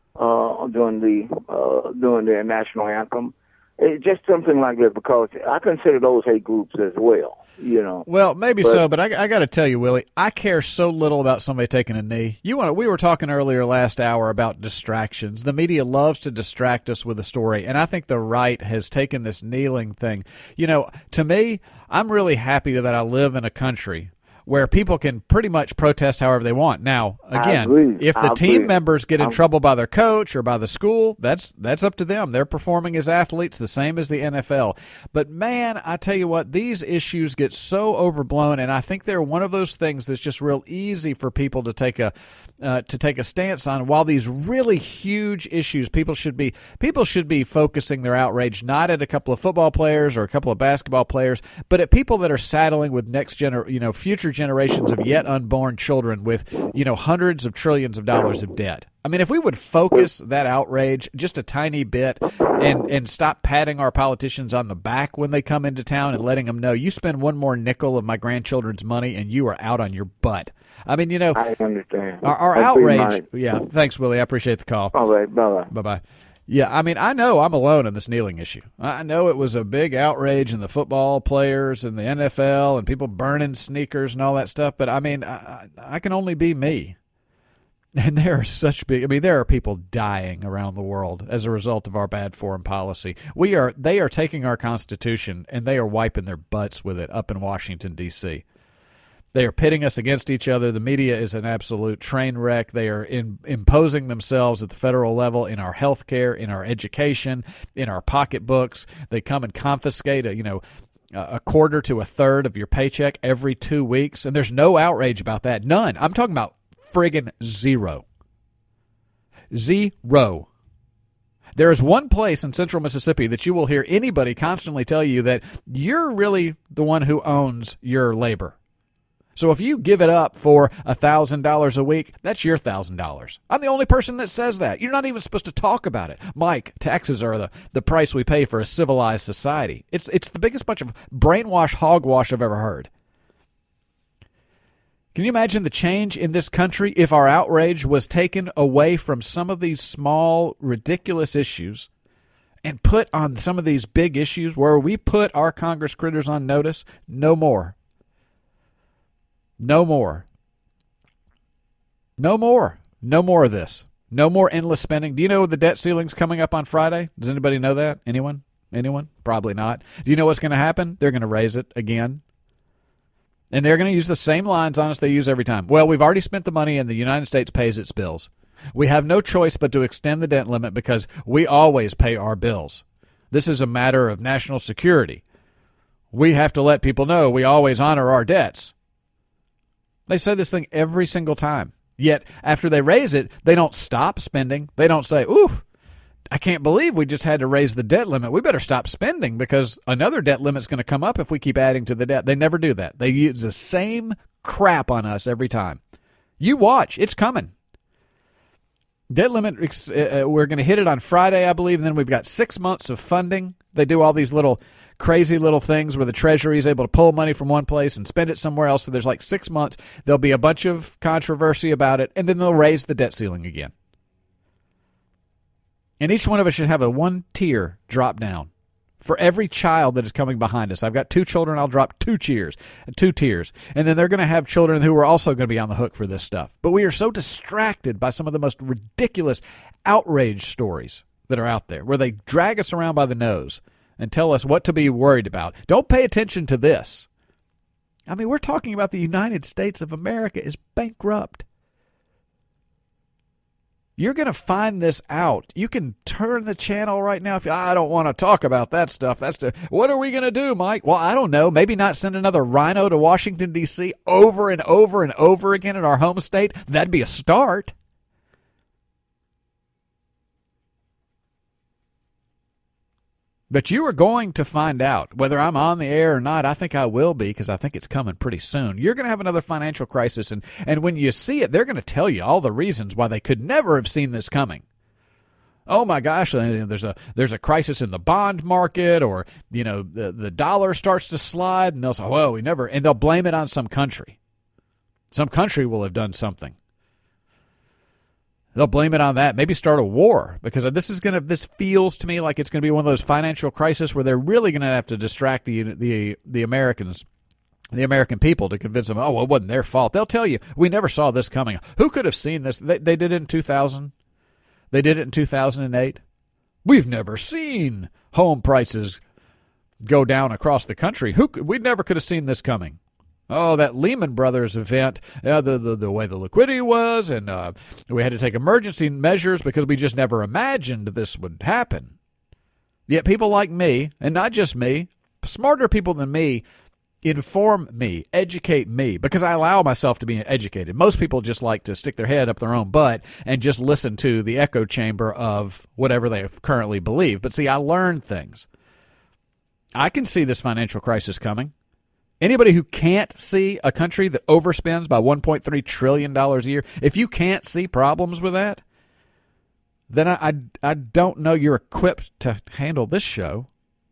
uh, during the uh, during their national anthem? It's just something like that, because I consider those hate groups as well, you know. Well, maybe but, so, but I, I got to tell you, Willie, I care so little about somebody taking a knee. You want? We were talking earlier last hour about distractions. The media loves to distract us with a story, and I think the right has taken this kneeling thing. You know, to me, I'm really happy that I live in a country where people can pretty much protest however they want. Now, again, if the I team agree. members get in I'm, trouble by their coach or by the school, that's that's up to them. They're performing as athletes the same as the N F L. But, man, I tell you what, these issues get so overblown, and I think they're one of those things that's just real easy for people to take a uh, to take a stance on. While these really huge issues, people should be people should be focusing their outrage not at a couple of football players or a couple of basketball players, but at people that are saddling with next gener you know future generations of yet unborn children with, you know, hundreds of trillions of dollars of debt. I mean, if we would focus that outrage just a tiny bit and, and stop patting our politicians on the back when they come into town and letting them know, you spend one more nickel of my grandchildren's money and you are out on your butt. I mean, you know, I understand. Our, our outrage. Yeah, thanks, Willie. I appreciate the call. All right, bye-bye. Bye-bye. Yeah, I mean, I know I'm alone on this kneeling issue. I know it was a big outrage in the football players and the N F L and people burning sneakers and all that stuff, but I mean, I, I can only be me. And there are such big, I mean, there are people dying around the world as a result of our bad foreign policy. We are, they are taking our Constitution and they are wiping their butts with it up in Washington, D C They are pitting us against each other. The media is an absolute train wreck. They are in, imposing themselves at the federal level in our health care, in our education, in our pocketbooks. They come and confiscate a, you know, a quarter to a third of your paycheck every two weeks. And there's no outrage about that. None. I'm talking about friggin' zero. Zero. There is one place in central Mississippi that you will hear anybody constantly tell you that you're really the one who owns your labor. So if you give it up for one thousand dollars a week, that's your one thousand dollars. I'm the only person that says that. You're not even supposed to talk about it. Mike, taxes are the, the price we pay for a civilized society. It's, it's the biggest bunch of brainwash hogwash I've ever heard. Can you imagine the change in this country if our outrage was taken away from some of these small, ridiculous issues and put on some of these big issues where we put our Congress critters on notice? No more. No more. No more. No more of this. No more endless spending. Do you know the debt ceiling's coming up on Friday? Does anybody know that? Anyone? Anyone? Probably not. Do you know what's going to happen? They're going to raise it again. And they're going to use the same lines on us they use every time. Well, we've already spent the money and the United States pays its bills. We have no choice but to extend the debt limit because we always pay our bills. This is a matter of national security. We have to let people know we always honor our debts. They say this thing every single time. Yet, after they raise it, they don't stop spending. They don't say, oof, I can't believe we just had to raise the debt limit. We better stop spending because another debt limit's going to come up if we keep adding to the debt. They never do that. They use the same crap on us every time. You watch. It's coming. Debt limit, uh, we're going to hit it on Friday, I believe, and then we've got six months of funding. They do all these little crazy little things where the Treasury is able to pull money from one place and spend it somewhere else. So there's like six months. There'll be a bunch of controversy about it, and then they'll raise the debt ceiling again. And each one of us should have a one tier drop down for every child that is coming behind us. I've got two children. I'll drop two tiers, two tiers. And then they're going to have children who are also going to be on the hook for this stuff. But we are so distracted by some of the most ridiculous outrage stories that are out there where they drag us around by the nose and tell us what to be worried about. Don't pay attention to this. I mean, we're talking about the United States of America is bankrupt. You're going to find this out. You can turn the channel right now. If you, I don't want to talk about that stuff. That's the, what are we going to do, Mike? Well, I don't know. Maybe not send another rhino to Washington, D C over and over and over again in our home state. That'd be a start. But you are going to find out whether I'm on the air or not. I think I will be because I think it's coming pretty soon. You're going to have another financial crisis, and, and when you see it, they're going to tell you all the reasons why they could never have seen this coming. Oh my gosh, there's a there's a crisis in the bond market, or you know the the dollar starts to slide, and they'll say, "Well, we never," and they'll blame it on some country. Some country will have done something. They'll blame it on that. Maybe start a war because this is gonna. This feels to me like it's gonna be one of those financial crises where they're really gonna have to distract the the the Americans, the American people, to convince them. Oh, well, it wasn't their fault. They'll tell you we never saw this coming. Who could have seen this? They, they did it in two thousand. They did it in two thousand eight. We've never seen home prices go down across the country. Who we never could have seen this coming. Oh, that Lehman Brothers event, uh, the, the the way the liquidity was, and uh, we had to take emergency measures because we just never imagined this would happen. Yet people like me, and not just me, smarter people than me, inform me, educate me, because I allow myself to be educated. Most people just like to stick their head up their own butt and just listen to the echo chamber of whatever they currently believe. But see, I learn things. I can see this financial crisis coming. Anybody who can't see a country that overspends by one point three trillion dollars a year, if you can't see problems with that, then I, I, I don't know you're equipped to handle this show.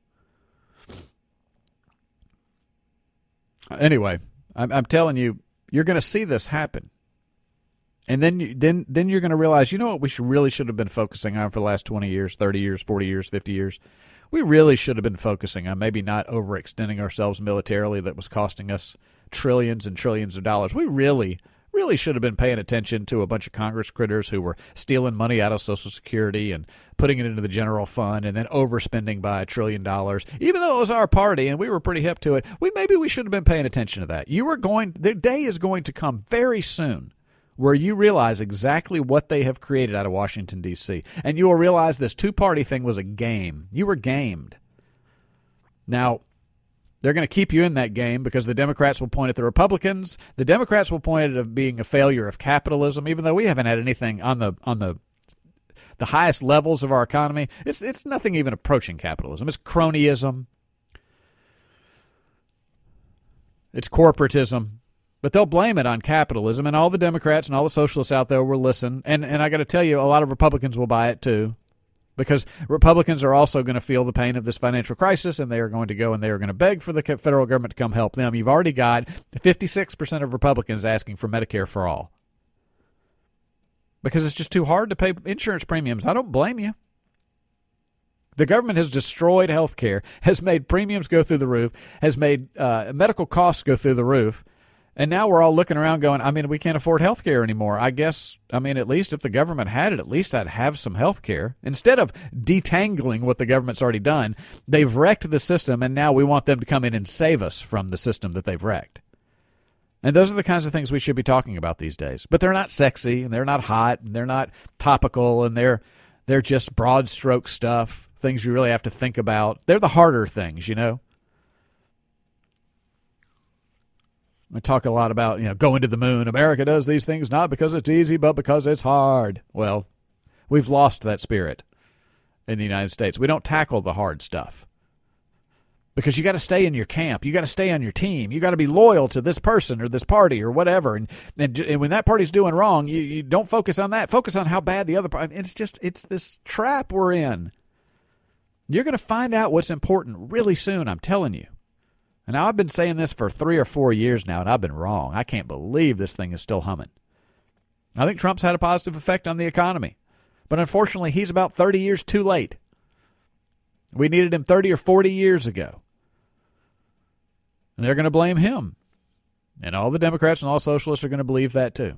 Anyway, I'm, I'm telling you, you're going to see this happen. And then you, then then you're going to realize, you know what we should, really should have been focusing on for the last twenty years, thirty years, forty years, fifty years? We really should have been focusing on maybe not overextending ourselves militarily that was costing us trillions and trillions of dollars. We really, really should have been paying attention to a bunch of Congress critters who were stealing money out of Social Security and putting it into the general fund and then overspending by a trillion dollars. Even though it was our party and we were pretty hip to it, we maybe we should have been paying attention to that. You are going, the day is going to come very soon where you realize exactly what they have created out of Washington, D C, and you will realize this two-party thing was a game. You were gamed. Now, they're going to keep you in that game because the Democrats will point at the Republicans. The Democrats will point at it being a failure of capitalism, even though we haven't had anything on the on the the highest levels of our economy. It's it's nothing even approaching capitalism. It's cronyism. It's corporatism. But they'll blame it on capitalism, and all the Democrats and all the socialists out there will listen. And and I got to tell you, a lot of Republicans will buy it too, because Republicans are also going to feel the pain of this financial crisis, and they are going to go and they are going to beg for the federal government to come help them. You've already got fifty-six percent of Republicans asking for Medicare for all because it's just too hard to pay insurance premiums. I don't blame you. The government has destroyed health care, has made premiums go through the roof, has made uh, medical costs go through the roof. And now we're all looking around going, I mean, we can't afford health care anymore. I guess, I mean, at least if the government had it, at least I'd have some health care. Instead of detangling what the government's already done, they've wrecked the system, and now we want them to come in and save us from the system that they've wrecked. And those are the kinds of things we should be talking about these days. But they're not sexy, and they're not hot, and they're not topical, and they're they're just broad stroke stuff, things you really have to think about. They're the harder things, you know. We talk a lot about, you know, going to the moon. America does these things not because it's easy, but because it's hard. Well, we've lost that spirit in the United States. We don't tackle the hard stuff because you got to stay in your camp. You got to stay on your team. You got to be loyal to this person or this party or whatever. And and, and when that party's doing wrong, you, you don't focus on that. Focus on how bad the other party. It's just, it's this trap we're in. You're going to find out what's important really soon, I'm telling you. And now I've been saying this for three or four years now, and I've been wrong. I can't believe this thing is still humming. I think Trump's had a positive effect on the economy. But unfortunately, he's about thirty years too late. We needed him thirty or forty years ago. And they're going to blame him. And all the Democrats and all socialists are going to believe that too.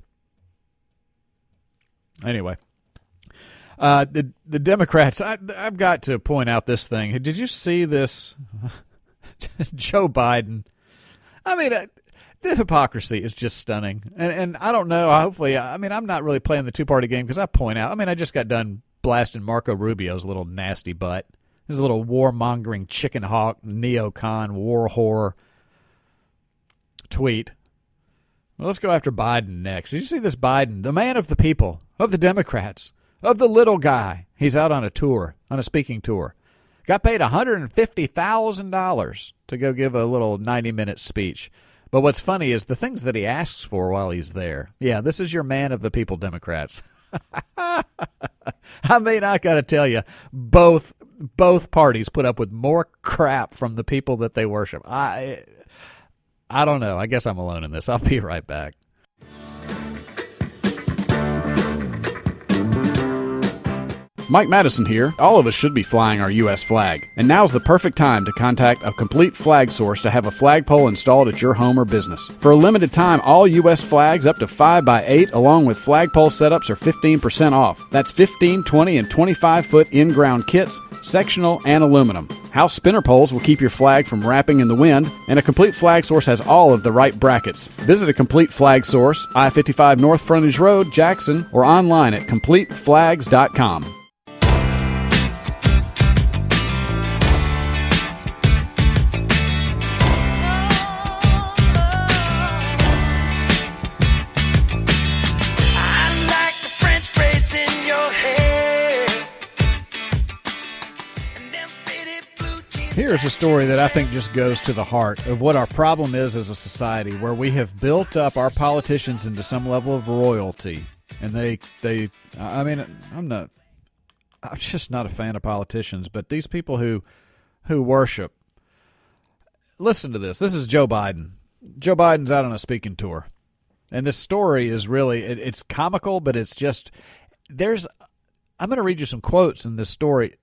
Anyway. Uh, the, the Democrats, I, I've got to point out this thing. Did you see this? Joe Biden. I mean, uh, the hypocrisy is just stunning. And, and I don't know. Hopefully, I mean, I'm not really playing the two-party game because I point out. I mean, I just got done blasting Marco Rubio's little nasty butt. His little warmongering chicken hawk, neocon, war whore tweet. Well, let's go after Biden next. Did you see this Biden, the man of the people, of the Democrats, of the little guy? He's out on a tour, on a speaking tour. Got paid one hundred fifty thousand dollars to go give a little ninety-minute speech. But what's funny is the things that he asks for while he's there. Yeah, this is your man of the people, Democrats. I mean, I got to tell you, both both parties put up with more crap from the people that they worship. I, I don't know. I guess I'm alone in this. I'll be right back. Mike Madison here. All of us should be flying our U S flag, and now's the perfect time to contact a Complete Flag Source to have a flagpole installed at your home or business. For a limited time, all U S flags up to five by eight along with flagpole setups are fifteen percent off. That's fifteen, twenty, and twenty-five foot in-ground kits, sectional, and aluminum. House spinner poles will keep your flag from wrapping in the wind, and a Complete Flag Source has all of the right brackets. Visit a Complete Flag Source, I fifty-five North Frontage Road, Jackson, or online at complete flags dot com. Here Here's a story that I think just goes to the heart of what our problem is as a society, where we have built up our politicians into some level of royalty. And they, they, I mean, I'm not, I'm just not a fan of politicians, but these people who, who worship. Listen to this. This is Joe Biden. Joe Biden's out on a speaking tour. And this story is really, it, it's comical, but it's just, there's, I'm going to read you some quotes in this story.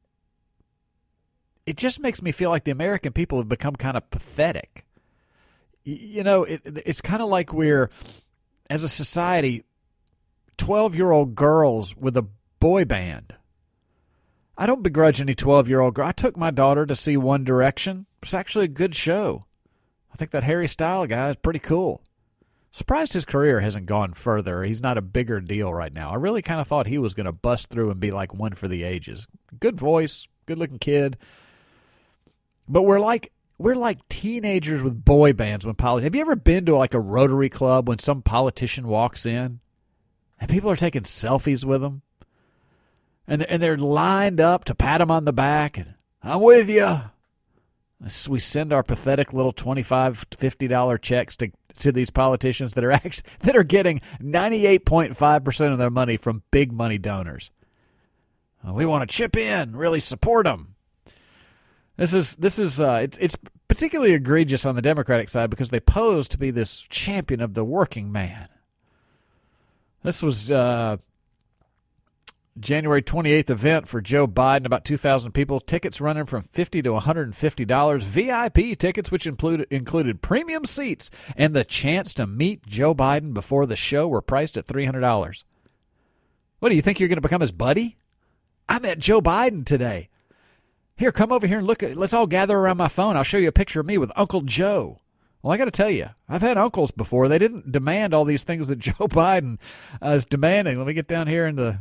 It just makes me feel like the American people have become kind of pathetic. You know, it, it's kind of like we're, as a society, twelve-year-old girls with a boy band. I don't begrudge any twelve-year-old girl. I took my daughter to see One Direction. It's actually a good show. I think that Harry Styles guy is pretty cool. Surprised his career hasn't gone further. He's not a bigger deal right now. I really kind of thought he was going to bust through and be like one for the ages. Good voice, good-looking kid. But we're like we're like teenagers with boy bands when politics. Have you ever been to like a Rotary Club when some politician walks in and people are taking selfies with them? And and they're lined up to pat him on the back and I'm with you. We send our pathetic little twenty-five dollars, fifty dollars checks to to these politicians that are actually, that are getting ninety-eight point five percent of their money from big money donors. We want to chip in, really support them. This is this is uh, it's it's particularly egregious on the Democratic side because they pose to be this champion of the working man. This was uh, January twenty-eighth event for Joe Biden, about two thousand people. Tickets running from fifty dollars to one hundred fifty dollars. V I P tickets, which included, included premium seats and the chance to meet Joe Biden before the show, were priced at three hundred dollars. What, do you think you're going to become his buddy? I met Joe Biden today. Here, come over here and look at, let's all gather around my phone. I'll show you a picture of me with Uncle Joe. Well, I got to tell you, I've had uncles before. They didn't demand all these things that Joe Biden uh, is demanding. Let me get down here into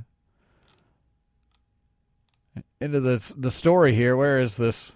into the the story here. Where is this?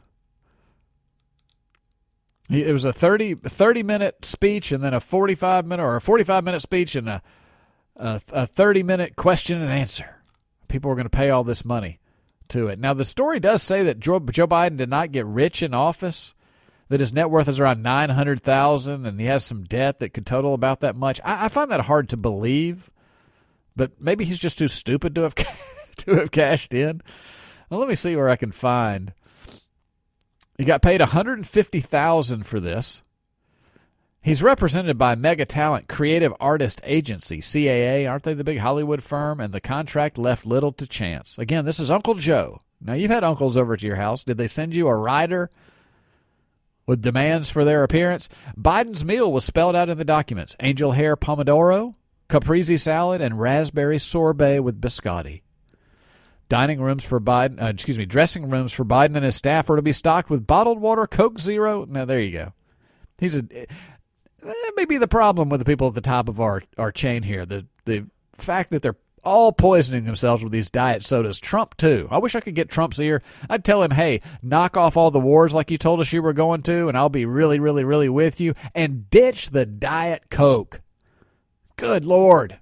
It was a thirty, thirty minute speech and then a forty-five minute or a forty-five minute speech and a a, a thirty minute question and answer. People were going to pay all this money to it. Now, the story does say that Joe, Joe Biden did not get rich in office, that his net worth is around nine hundred thousand dollars and he has some debt that could total about that much. I, I find that hard to believe, but maybe he's just too stupid to have to have cashed in. Well, let me see where I can find. He got paid one hundred fifty thousand dollars for this. He's represented by Mega Talent Creative Artist Agency, C A A. Aren't they the big Hollywood firm? And the contract left little to chance. Again, this is Uncle Joe. Now, you've had uncles over to your house. Did they send you a rider with demands for their appearance? Biden's meal was spelled out in the documents. Angel hair pomodoro, caprese salad, and raspberry sorbet with biscotti. Dining rooms for Biden, uh, excuse me, dressing rooms for Biden and his staff are to be stocked with bottled water, Coke Zero. Now, there you go. He's a... That may be the problem with the people at the top of our, our chain here. The the fact that they're all poisoning themselves with these diet sodas. Trump, too. I wish I could get Trump's ear. I'd tell him, hey, knock off all the wars like you told us you were going to, and I'll be really, really, really with you, and ditch the Diet Coke. Good Lord.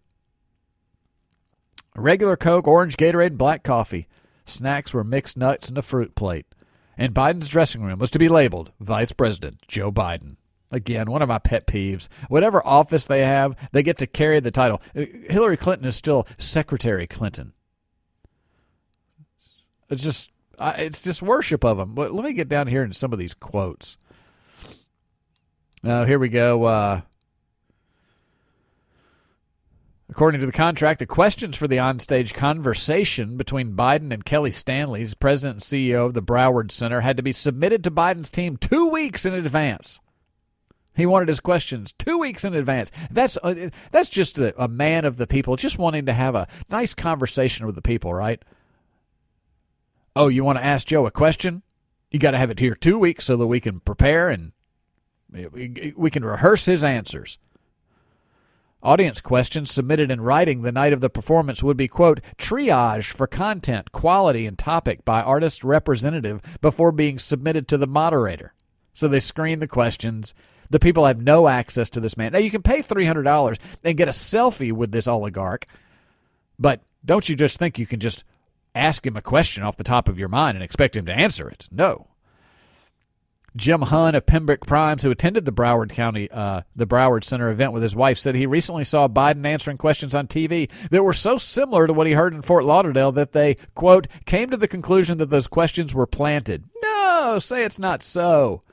Regular Coke, orange Gatorade, and black coffee. Snacks were mixed nuts and a fruit plate. And Biden's dressing room was to be labeled Vice President Joe Biden. Again, one of my pet peeves. Whatever office they have, they get to carry the title. Hillary Clinton is still Secretary Clinton. It's just, it's just worship of them. But let me get down here in some of these quotes. Now, here we go. Uh, according to the contract, the questions for the onstage conversation between Biden and Kelly Stanley's president and C E O of the Broward Center, had to be submitted to Biden's team two weeks in advance. He wanted his questions two weeks in advance. That's uh, that's just a, a man of the people, just wanting to have a nice conversation with the people, right? Oh, you want to ask Joe a question? You got to have it here two weeks so that we can prepare and we, we can rehearse his answers. Audience questions submitted in writing the night of the performance would be, quote, triaged for content, quality, and topic by artist representative before being submitted to the moderator. So they screen the questions. The people have no access to this man. Now, you can pay three hundred dollars and get a selfie with this oligarch, but don't you just think you can just ask him a question off the top of your mind and expect him to answer it? No. Jim Hunn of Pembroke Primes, who attended the Broward County, uh, the Broward Center event with his wife, said he recently saw Biden answering questions on T V that were so similar to what he heard in Fort Lauderdale that they, quote, came to the conclusion that those questions were planted. No, say it's not so.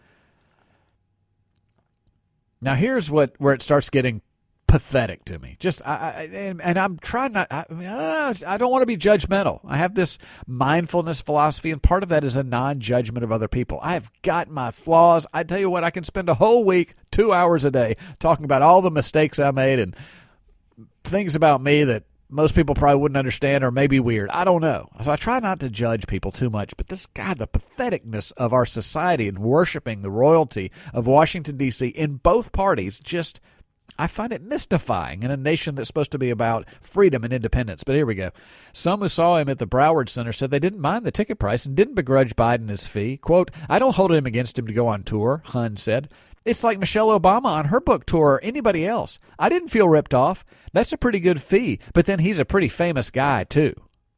Now, here's what where it starts getting pathetic to me. Just I, I and, and I'm trying not. I, uh, I don't want to be judgmental. I have this mindfulness philosophy, and part of that is a non-judgment of other people. I've got my flaws. I tell you what, I can spend a whole week, two hours a day, talking about all the mistakes I made and things about me that most people probably wouldn't understand or may be weird. I don't know. So I try not to judge people too much. But this, God, the patheticness of our society and worshiping the royalty of Washington, D C in both parties just, I find it mystifying in a nation that's supposed to be about freedom and independence. But here we go. Some who saw him at the Broward Center said they didn't mind the ticket price and didn't begrudge Biden his fee. Quote, I don't hold him against him to go on tour, Hunn said. It's like Michelle Obama on her book tour or anybody else. I didn't feel ripped off. That's a pretty good fee, but then he's a pretty famous guy, too.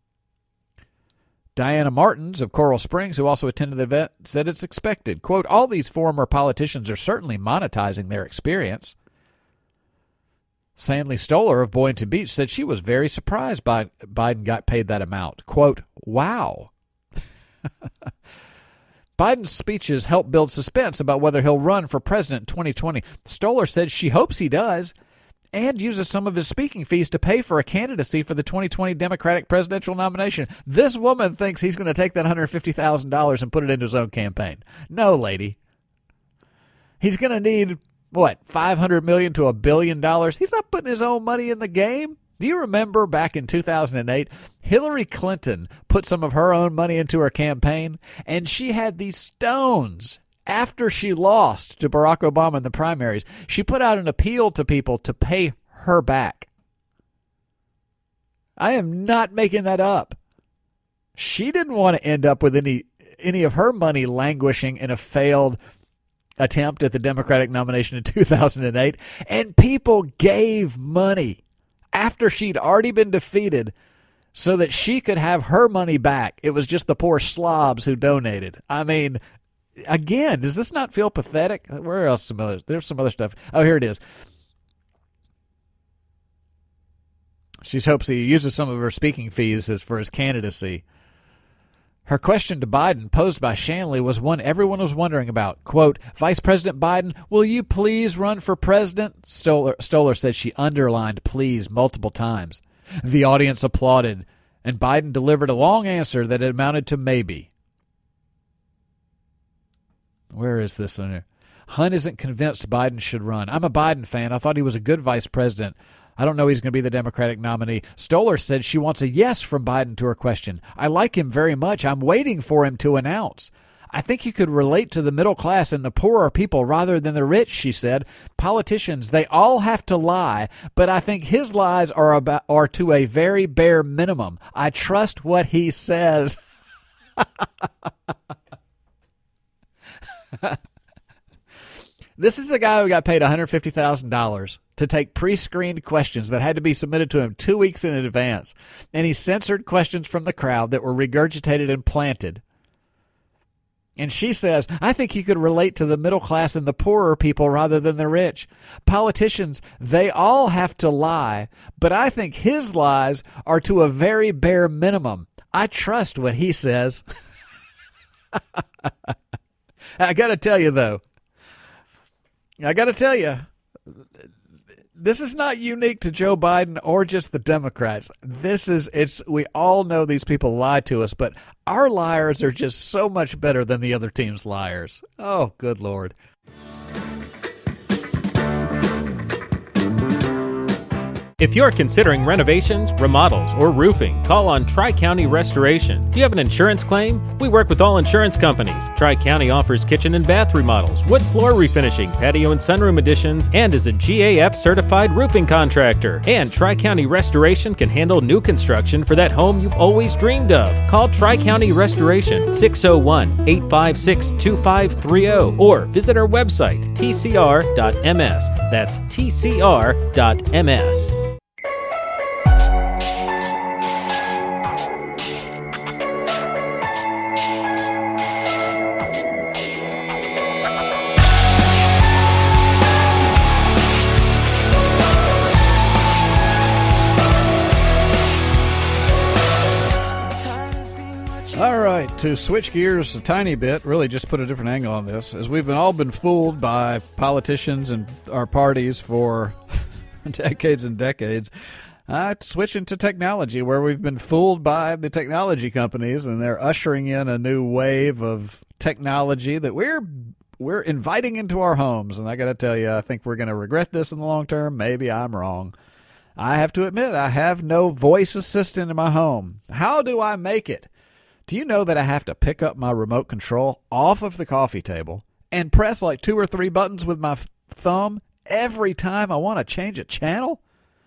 Diana Martins of Coral Springs, who also attended the event, said it's expected. Quote, all these former politicians are certainly monetizing their experience. Sandy Stoller of Boynton Beach said she was very surprised by Biden got paid that amount. Quote, wow. Biden's speeches help build suspense about whether he'll run for president in twenty twenty. Stoller said she hopes he does and uses some of his speaking fees to pay for a candidacy for the twenty twenty Democratic presidential nomination. This woman thinks he's going to take that one hundred fifty thousand dollars and put it into his own campaign. No, lady. He's going to need, what, five hundred million dollars to a billion dollars? He's not putting his own money in the game. Do you remember back in two thousand eight, Hillary Clinton put some of her own money into her campaign, and she had these stones after she lost to Barack Obama in the primaries. She put out an appeal to people to pay her back. I am not making that up. She didn't want to end up with any any of her money languishing in a failed attempt at the Democratic nomination in two thousand eight, and people gave money after she'd already been defeated so that she could have her money back. It was just the poor slobs who donated. I mean, again, does this not feel pathetic? Where else? Some other, there's some other stuff. Oh, here it is. She hopes he uses some of her speaking fees as for his candidacy. Her question to Biden, posed by Shanley, was one everyone was wondering about. Quote, Vice President Biden, will you please run for president? Stoller, Stoller said she underlined please multiple times. The audience applauded, and Biden delivered a long answer that amounted to maybe. Where is this in here? Hunn isn't convinced Biden should run. I'm a Biden fan. I thought he was a good vice president. I don't know he's going to be the Democratic nominee. Stoller said she wants a yes from Biden to her question. I like him very much. I'm waiting for him to announce. I think he could relate to the middle class and the poorer people rather than the rich, she said. Politicians, they all have to lie, but I think his lies are about are to a very bare minimum. I trust what he says. This is a guy who got paid one hundred fifty thousand dollars to take pre-screened questions that had to be submitted to him two weeks in advance, and he censored questions from the crowd that were regurgitated and planted. And she says, I think he could relate to the middle class and the poorer people rather than the rich. Politicians, they all have to lie, but I think his lies are to a very bare minimum. I trust what he says. I got to tell you, though, I got to tell you, this is not unique to Joe Biden or just the Democrats. This is, it's, we all know these people lie to us, but our liars are just so much better than the other team's liars. Oh, good Lord. If you're considering renovations, remodels, or roofing, call on Tri-County Restoration. Do you have an insurance claim? We work with all insurance companies. Tri-County offers kitchen and bath remodels, wood floor refinishing, patio and sunroom additions, and is a G A F-certified roofing contractor. And Tri-County Restoration can handle new construction for that home you've always dreamed of. Call Tri-County Restoration, six oh one, eight five six, two five three oh, or visit our website, T C R dot M S. That's T C R dot M S. to switch gears a tiny bit, really just put a different angle on this, as we've been all been fooled by politicians and our parties for decades and decades, uh, switching to technology, where we've been fooled by the technology companies, and they're ushering in a new wave of technology that we're we're inviting into our homes. And I got to tell you, I think we're going to regret this in the long term. Maybe I'm wrong. I have to admit, I have no voice assistant in my home. How do I make it? Do you know that I have to pick up my remote control off of the coffee table and press like two or three buttons with my f- thumb every time I want to change a channel?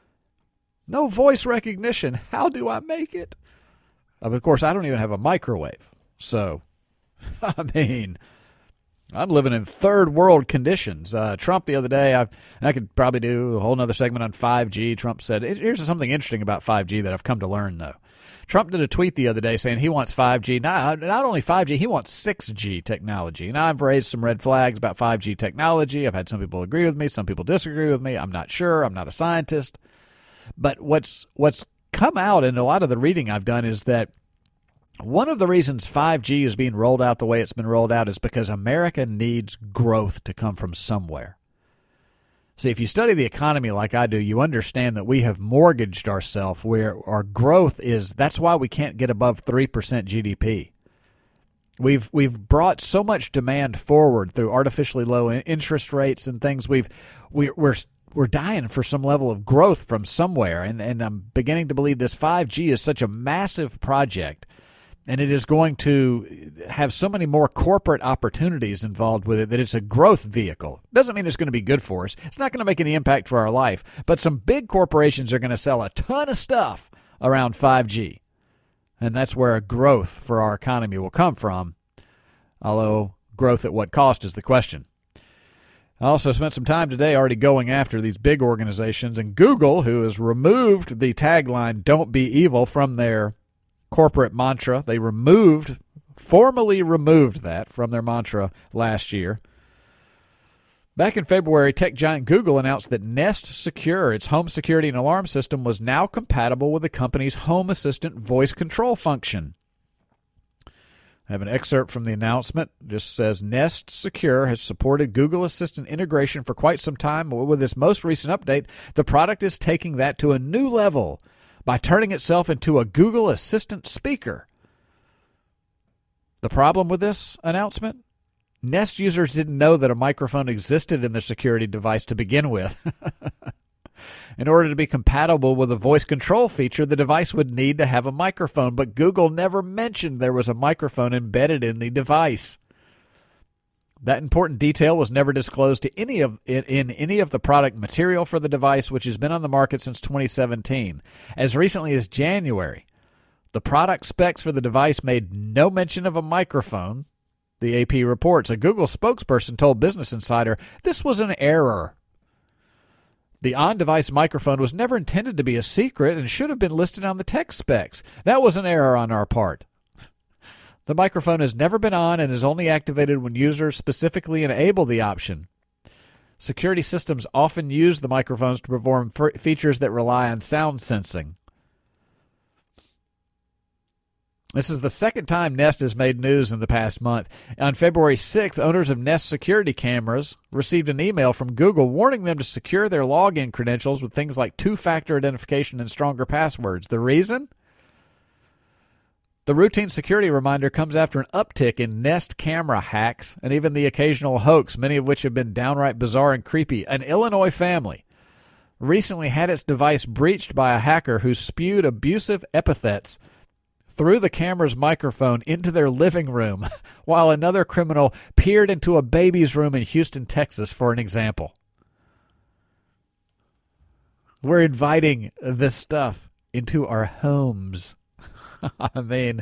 No voice recognition. How do I make it? Of course, I don't even have a microwave. So, I mean, I'm living in third world conditions. Uh, Trump the other day, I, I could probably do a whole other segment on five G. Trump said, here's something interesting about five G that I've come to learn, though. Trump did a tweet the other day saying he wants five G. Not, not only five G, he wants six G technology. Now, I've raised some red flags about five G technology. I've had some people agree with me. Some people disagree with me. I'm not sure. I'm not a scientist. But what's what's come out in a lot of the reading I've done is that one of the reasons five G is being rolled out the way it's been rolled out is because America needs growth to come from somewhere. See, if you study the economy like I do, you understand that we have mortgaged ourselves where our growth is. That's why we can't get above three percent G D P. We've we've brought so much demand forward through artificially low interest rates and things. We've we, we're we're dying for some level of growth from somewhere, and and I'm beginning to believe this five G is such a massive project. And it is going to have so many more corporate opportunities involved with it that it's a growth vehicle. Doesn't mean it's going to be good for us. It's not going to make any impact for our life. But some big corporations are going to sell a ton of stuff around five G. And that's where growth for our economy will come from. Although growth at what cost is the question. I also spent some time today already going after these big organizations. And Google, who has removed the tagline, "Don't be evil," from their corporate mantra. They removed, formally removed that from their mantra last year. Back in February, tech giant Google announced that Nest Secure, its home security and alarm system, was now compatible with the company's Home Assistant voice control function. I have an excerpt from the announcement. It just says, Nest Secure has supported Google Assistant integration for quite some time. With this most recent update, the product is taking that to a new level by turning itself into a Google Assistant speaker. The problem with this announcement? Nest users didn't know that a microphone existed in their security device to begin with. In order to be compatible with a voice control feature, the device would need to have a microphone, but Google never mentioned there was a microphone embedded in the device. That important detail was never disclosed to any of in, in any of the product material for the device, which has been on the market since twenty seventeen. As recently as January, the product specs for the device made no mention of a microphone. The A P reports a Google spokesperson told Business Insider this was an error. The on-device microphone was never intended to be a secret and should have been listed on the tech specs. That was an error on our part. The microphone has never been on and is only activated when users specifically enable the option. Security systems often use the microphones to perform f- features that rely on sound sensing. This is the second time Nest has made news in the past month. On February sixth, owners of Nest security cameras received an email from Google warning them to secure their login credentials with things like two-factor identification and stronger passwords. The reason? The routine security reminder comes after an uptick in Nest camera hacks and even the occasional hoax, many of which have been downright bizarre and creepy. An Illinois family recently had its device breached by a hacker who spewed abusive epithets through the camera's microphone into their living room, while another criminal peered into a baby's room in Houston, Texas, for an example. We're inviting this stuff into our homes. I mean,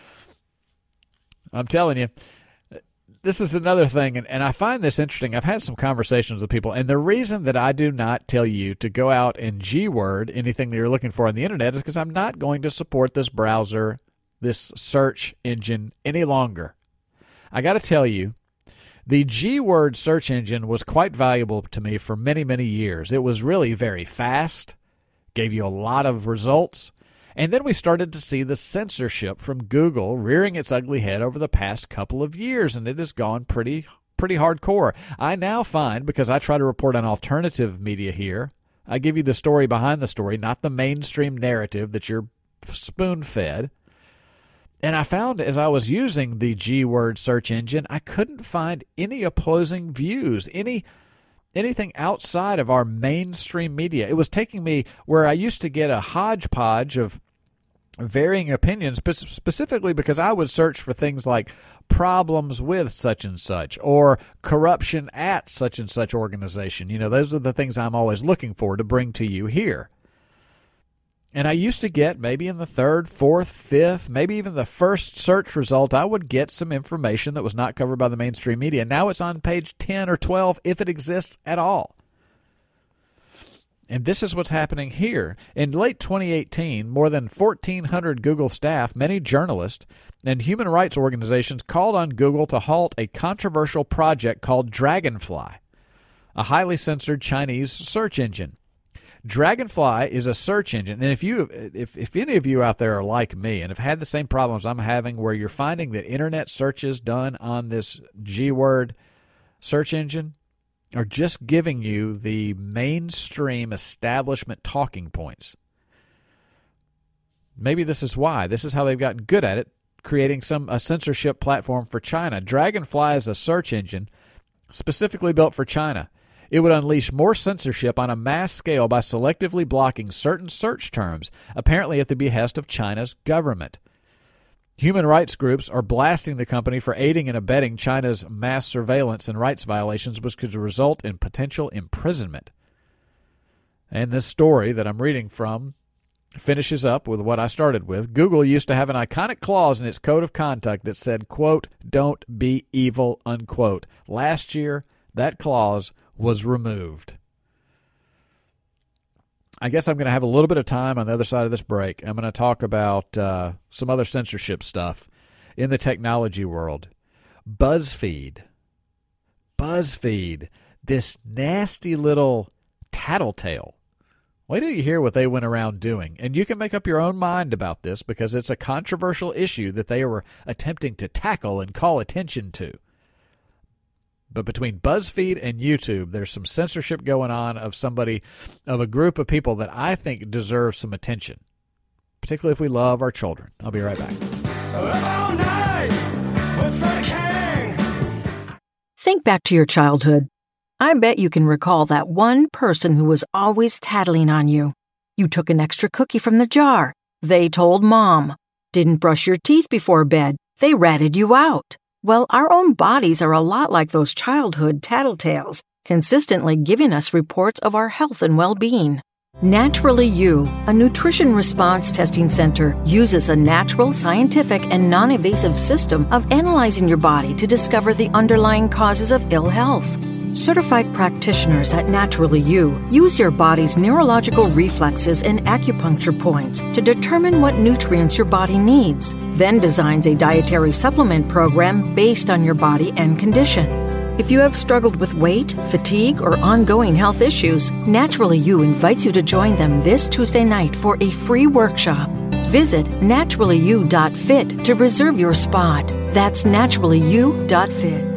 I'm telling you, this is another thing, and, and I find this interesting. I've had some conversations with people, and the reason that I do not tell you to go out and G-word anything that you're looking for on the internet is because I'm not going to support this browser, this search engine any longer. I got to tell you, the G-word search engine was quite valuable to me for many, many years. It was really very fast, gave you a lot of results, And then we started to see the censorship from Google rearing its ugly head over the past couple of years, and it has gone pretty pretty hardcore. I now find, because I try to report on alternative media here, I give you the story behind the story, not the mainstream narrative that you're spoon-fed. And I found as I was using the G-word search engine, I couldn't find any opposing views, any anything outside of our mainstream media. It was taking me where I used to get a hodgepodge of varying opinions, specifically because I would search for things like problems with such and such or corruption at such and such organization. You know, those are the things I'm always looking for to bring to you here. And I used to get maybe in the third, fourth, fifth, maybe even the first search result, I would get some information that was not covered by the mainstream media. Now it's on page ten or twelve, if it exists at all. And this is what's happening here. In late twenty eighteen, more than fourteen hundred Google staff, many journalists, and human rights organizations called on Google to halt a controversial project called Dragonfly, a highly censored Chinese search engine. Dragonfly is a search engine, and if you, if, if any of you out there are like me and have had the same problems I'm having where you're finding that internet searches done on this G-word search engine are just giving you the mainstream establishment talking points. Maybe this is why. This is how they've gotten good at it, creating some a censorship platform for China. Dragonfly is a search engine specifically built for China. It would unleash more censorship on a mass scale by selectively blocking certain search terms, apparently at the behest of China's government. Human rights groups are blasting the company for aiding and abetting China's mass surveillance and rights violations, which could result in potential imprisonment. And this story that I'm reading from finishes up with what I started with. Google used to have an iconic clause in its code of conduct that said, quote, "Don't be evil," unquote. Last year, that clause was removed. I guess I'm going to have a little bit of time on the other side of this break. I'm going to talk about uh, some other censorship stuff in the technology world. BuzzFeed. BuzzFeed. This nasty little tattletale. Wait till you hear what they went around doing. And you can make up your own mind about this because it's a controversial issue that they were attempting to tackle and call attention to. But between BuzzFeed and YouTube, there's some censorship going on of somebody, of a group of people that I think deserve some attention, particularly if we love our children. I'll be right back. Think back to your childhood. I bet you can recall that one person who was always tattling on you. You took an extra cookie from the jar. They told mom. Didn't brush your teeth before bed. They ratted you out. Well, our own bodies are a lot like those childhood tattletales, consistently giving us reports of our health and well-being. Naturally You, a nutrition response testing center, uses a natural, scientific, and non-invasive system of analyzing your body to discover the underlying causes of ill health. Certified practitioners at Naturally You use your body's neurological reflexes and acupuncture points to determine what nutrients your body needs, then designs a dietary supplement program based on your body and condition. If you have struggled with weight, fatigue, or ongoing health issues, Naturally You invites you to join them this Tuesday night for a free workshop. Visit naturally you dot fit to reserve your spot. That's naturally you dot fit.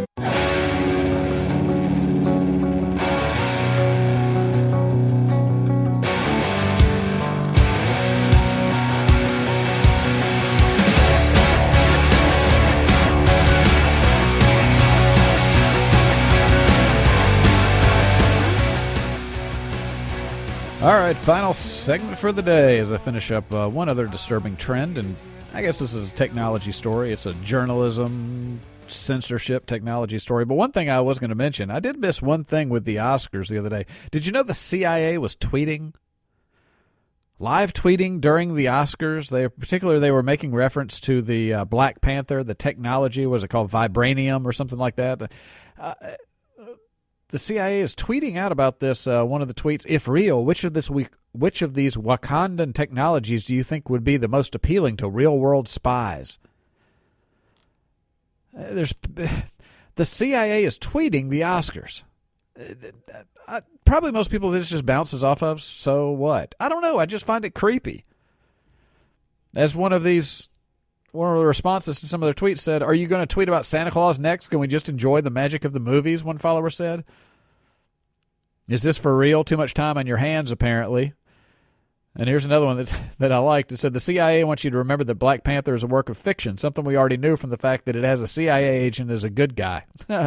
All right, final segment for the day as I finish up uh, one other disturbing trend, and I guess this is a technology story. It's a journalism, censorship technology story. But one thing I was going to mention, I did miss one thing with the Oscars the other day. Did you know the C I A was tweeting, live tweeting during the Oscars? They, particularly, they were making reference to the uh, Black Panther, the technology, was it called Vibranium or something like that? Uh, The C I A is tweeting out about this. Uh, one of the tweets: "If real, which of this week, which of these Wakandan technologies do you think would be the most appealing to real-world spies?" Uh, there's the C I A is tweeting the Oscars. Uh, uh, probably most people this just bounces off of. So what? I don't know. I just find it creepy. As one of these, one of the responses to some of their tweets said, "Are you going to tweet about Santa Claus next? Can we just enjoy the magic of the movies?" One follower said. Is this for real? Too much time on your hands, apparently. And here's another one that that I liked. It said, the C I A wants you to remember that Black Panther is a work of fiction, something we already knew from the fact that it has a C I A agent as a good guy.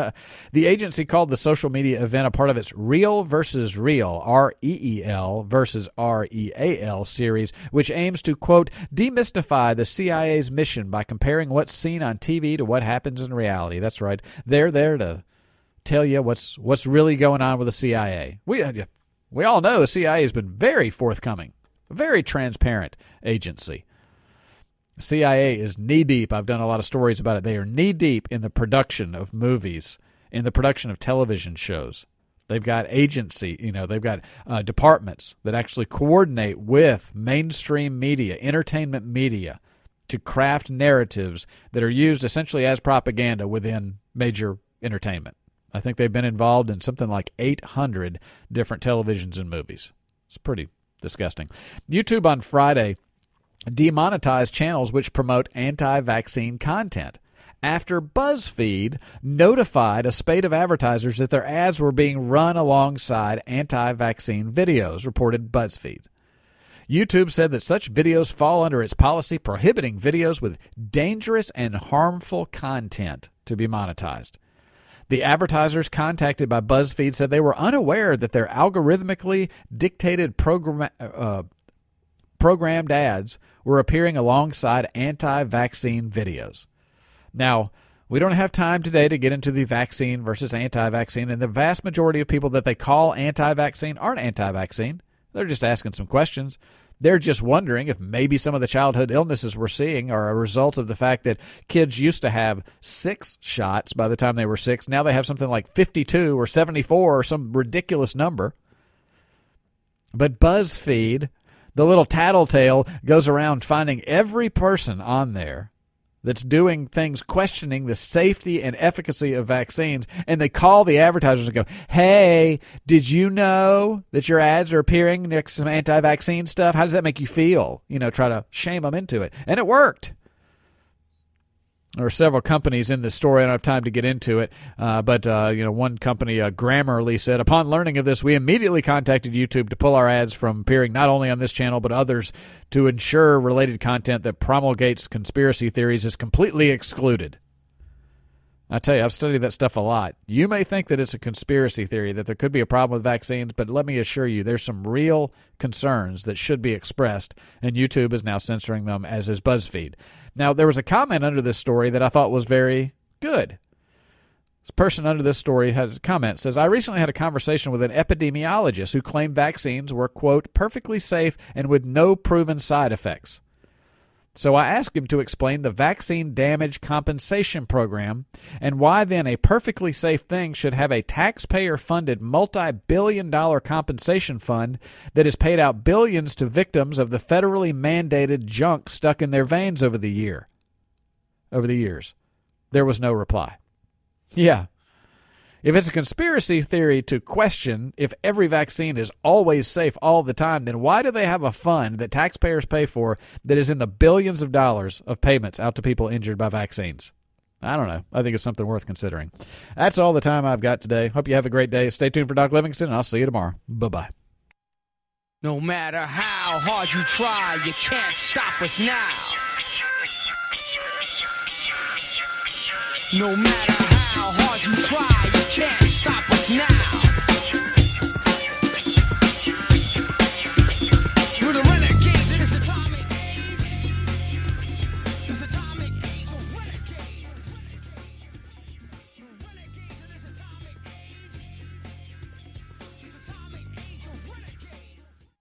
The agency called the social media event a part of its Real versus Real, R E E L versus R E A L series, which aims to, quote, demystify the C I A's mission by comparing what's seen on T V to what happens in reality. That's right. They're there to tell you what's what's really going on with the C I A. We, we all know the C I A has been very forthcoming. A very transparent agency. The C I A is knee-deep. I've done a lot of stories about it. They are knee-deep in the production of movies, in the production of television shows. They've got agency, you know, they've got uh, departments that actually coordinate with mainstream media, entertainment media, to craft narratives that are used essentially as propaganda within major entertainment. I think they've been involved in something like eight hundred different televisions and movies. It's pretty disgusting. YouTube on Friday demonetized channels which promote anti-vaccine content after BuzzFeed notified a spate of advertisers that their ads were being run alongside anti-vaccine videos, reported BuzzFeed. YouTube said that such videos fall under its policy prohibiting videos with dangerous and harmful content to be monetized. The advertisers contacted by BuzzFeed said they were unaware that their algorithmically dictated program, uh, programmed ads were appearing alongside anti-vaccine videos. Now, we don't have time today to get into the vaccine versus anti-vaccine, and the vast majority of people that they call anti-vaccine aren't anti-vaccine. They're just asking some questions. They're just wondering if maybe some of the childhood illnesses we're seeing are a result of the fact that kids used to have six shots by the time they were six. Now they have something like fifty-two or seventy-four or some ridiculous number. But BuzzFeed, the little tattletale, goes around finding every person on there that's doing things questioning the safety and efficacy of vaccines, and they call the advertisers and go, hey, did you know that your ads are appearing next to some anti-vaccine stuff? How does that make you feel? You know, try to shame them into it. And it worked. There are several companies in this story. I don't have time to get into it. Uh, but, uh, you know, one company, uh, Grammarly, said, upon learning of this, we immediately contacted YouTube to pull our ads from appearing not only on this channel but others to ensure related content that promulgates conspiracy theories is completely excluded. I tell you, I've studied that stuff a lot. You may think that it's a conspiracy theory, that there could be a problem with vaccines, but let me assure you, there's some real concerns that should be expressed, and YouTube is now censoring them, as is BuzzFeed. Now, there was a comment under this story that I thought was very good. This person under this story has a comment, says, I recently had a conversation with an epidemiologist who claimed vaccines were, quote, perfectly safe and with no proven side effects. So I asked him to explain the vaccine damage compensation program and why then a perfectly safe thing should have a taxpayer-funded multi-billion dollar compensation fund that has paid out billions to victims of the federally mandated junk stuck in their veins over the year. Over the years. There was no reply. Yeah. If it's a conspiracy theory to question if every vaccine is always safe all the time, then why do they have a fund that taxpayers pay for that is in the billions of dollars of payments out to people injured by vaccines? I don't know. I think it's something worth considering. That's all the time I've got today. Hope you have a great day. Stay tuned for Doc Livingston, and I'll see you tomorrow. Bye-bye. No matter how hard you try, you can't stop us now. No matter how hard you try, you can't stop us now.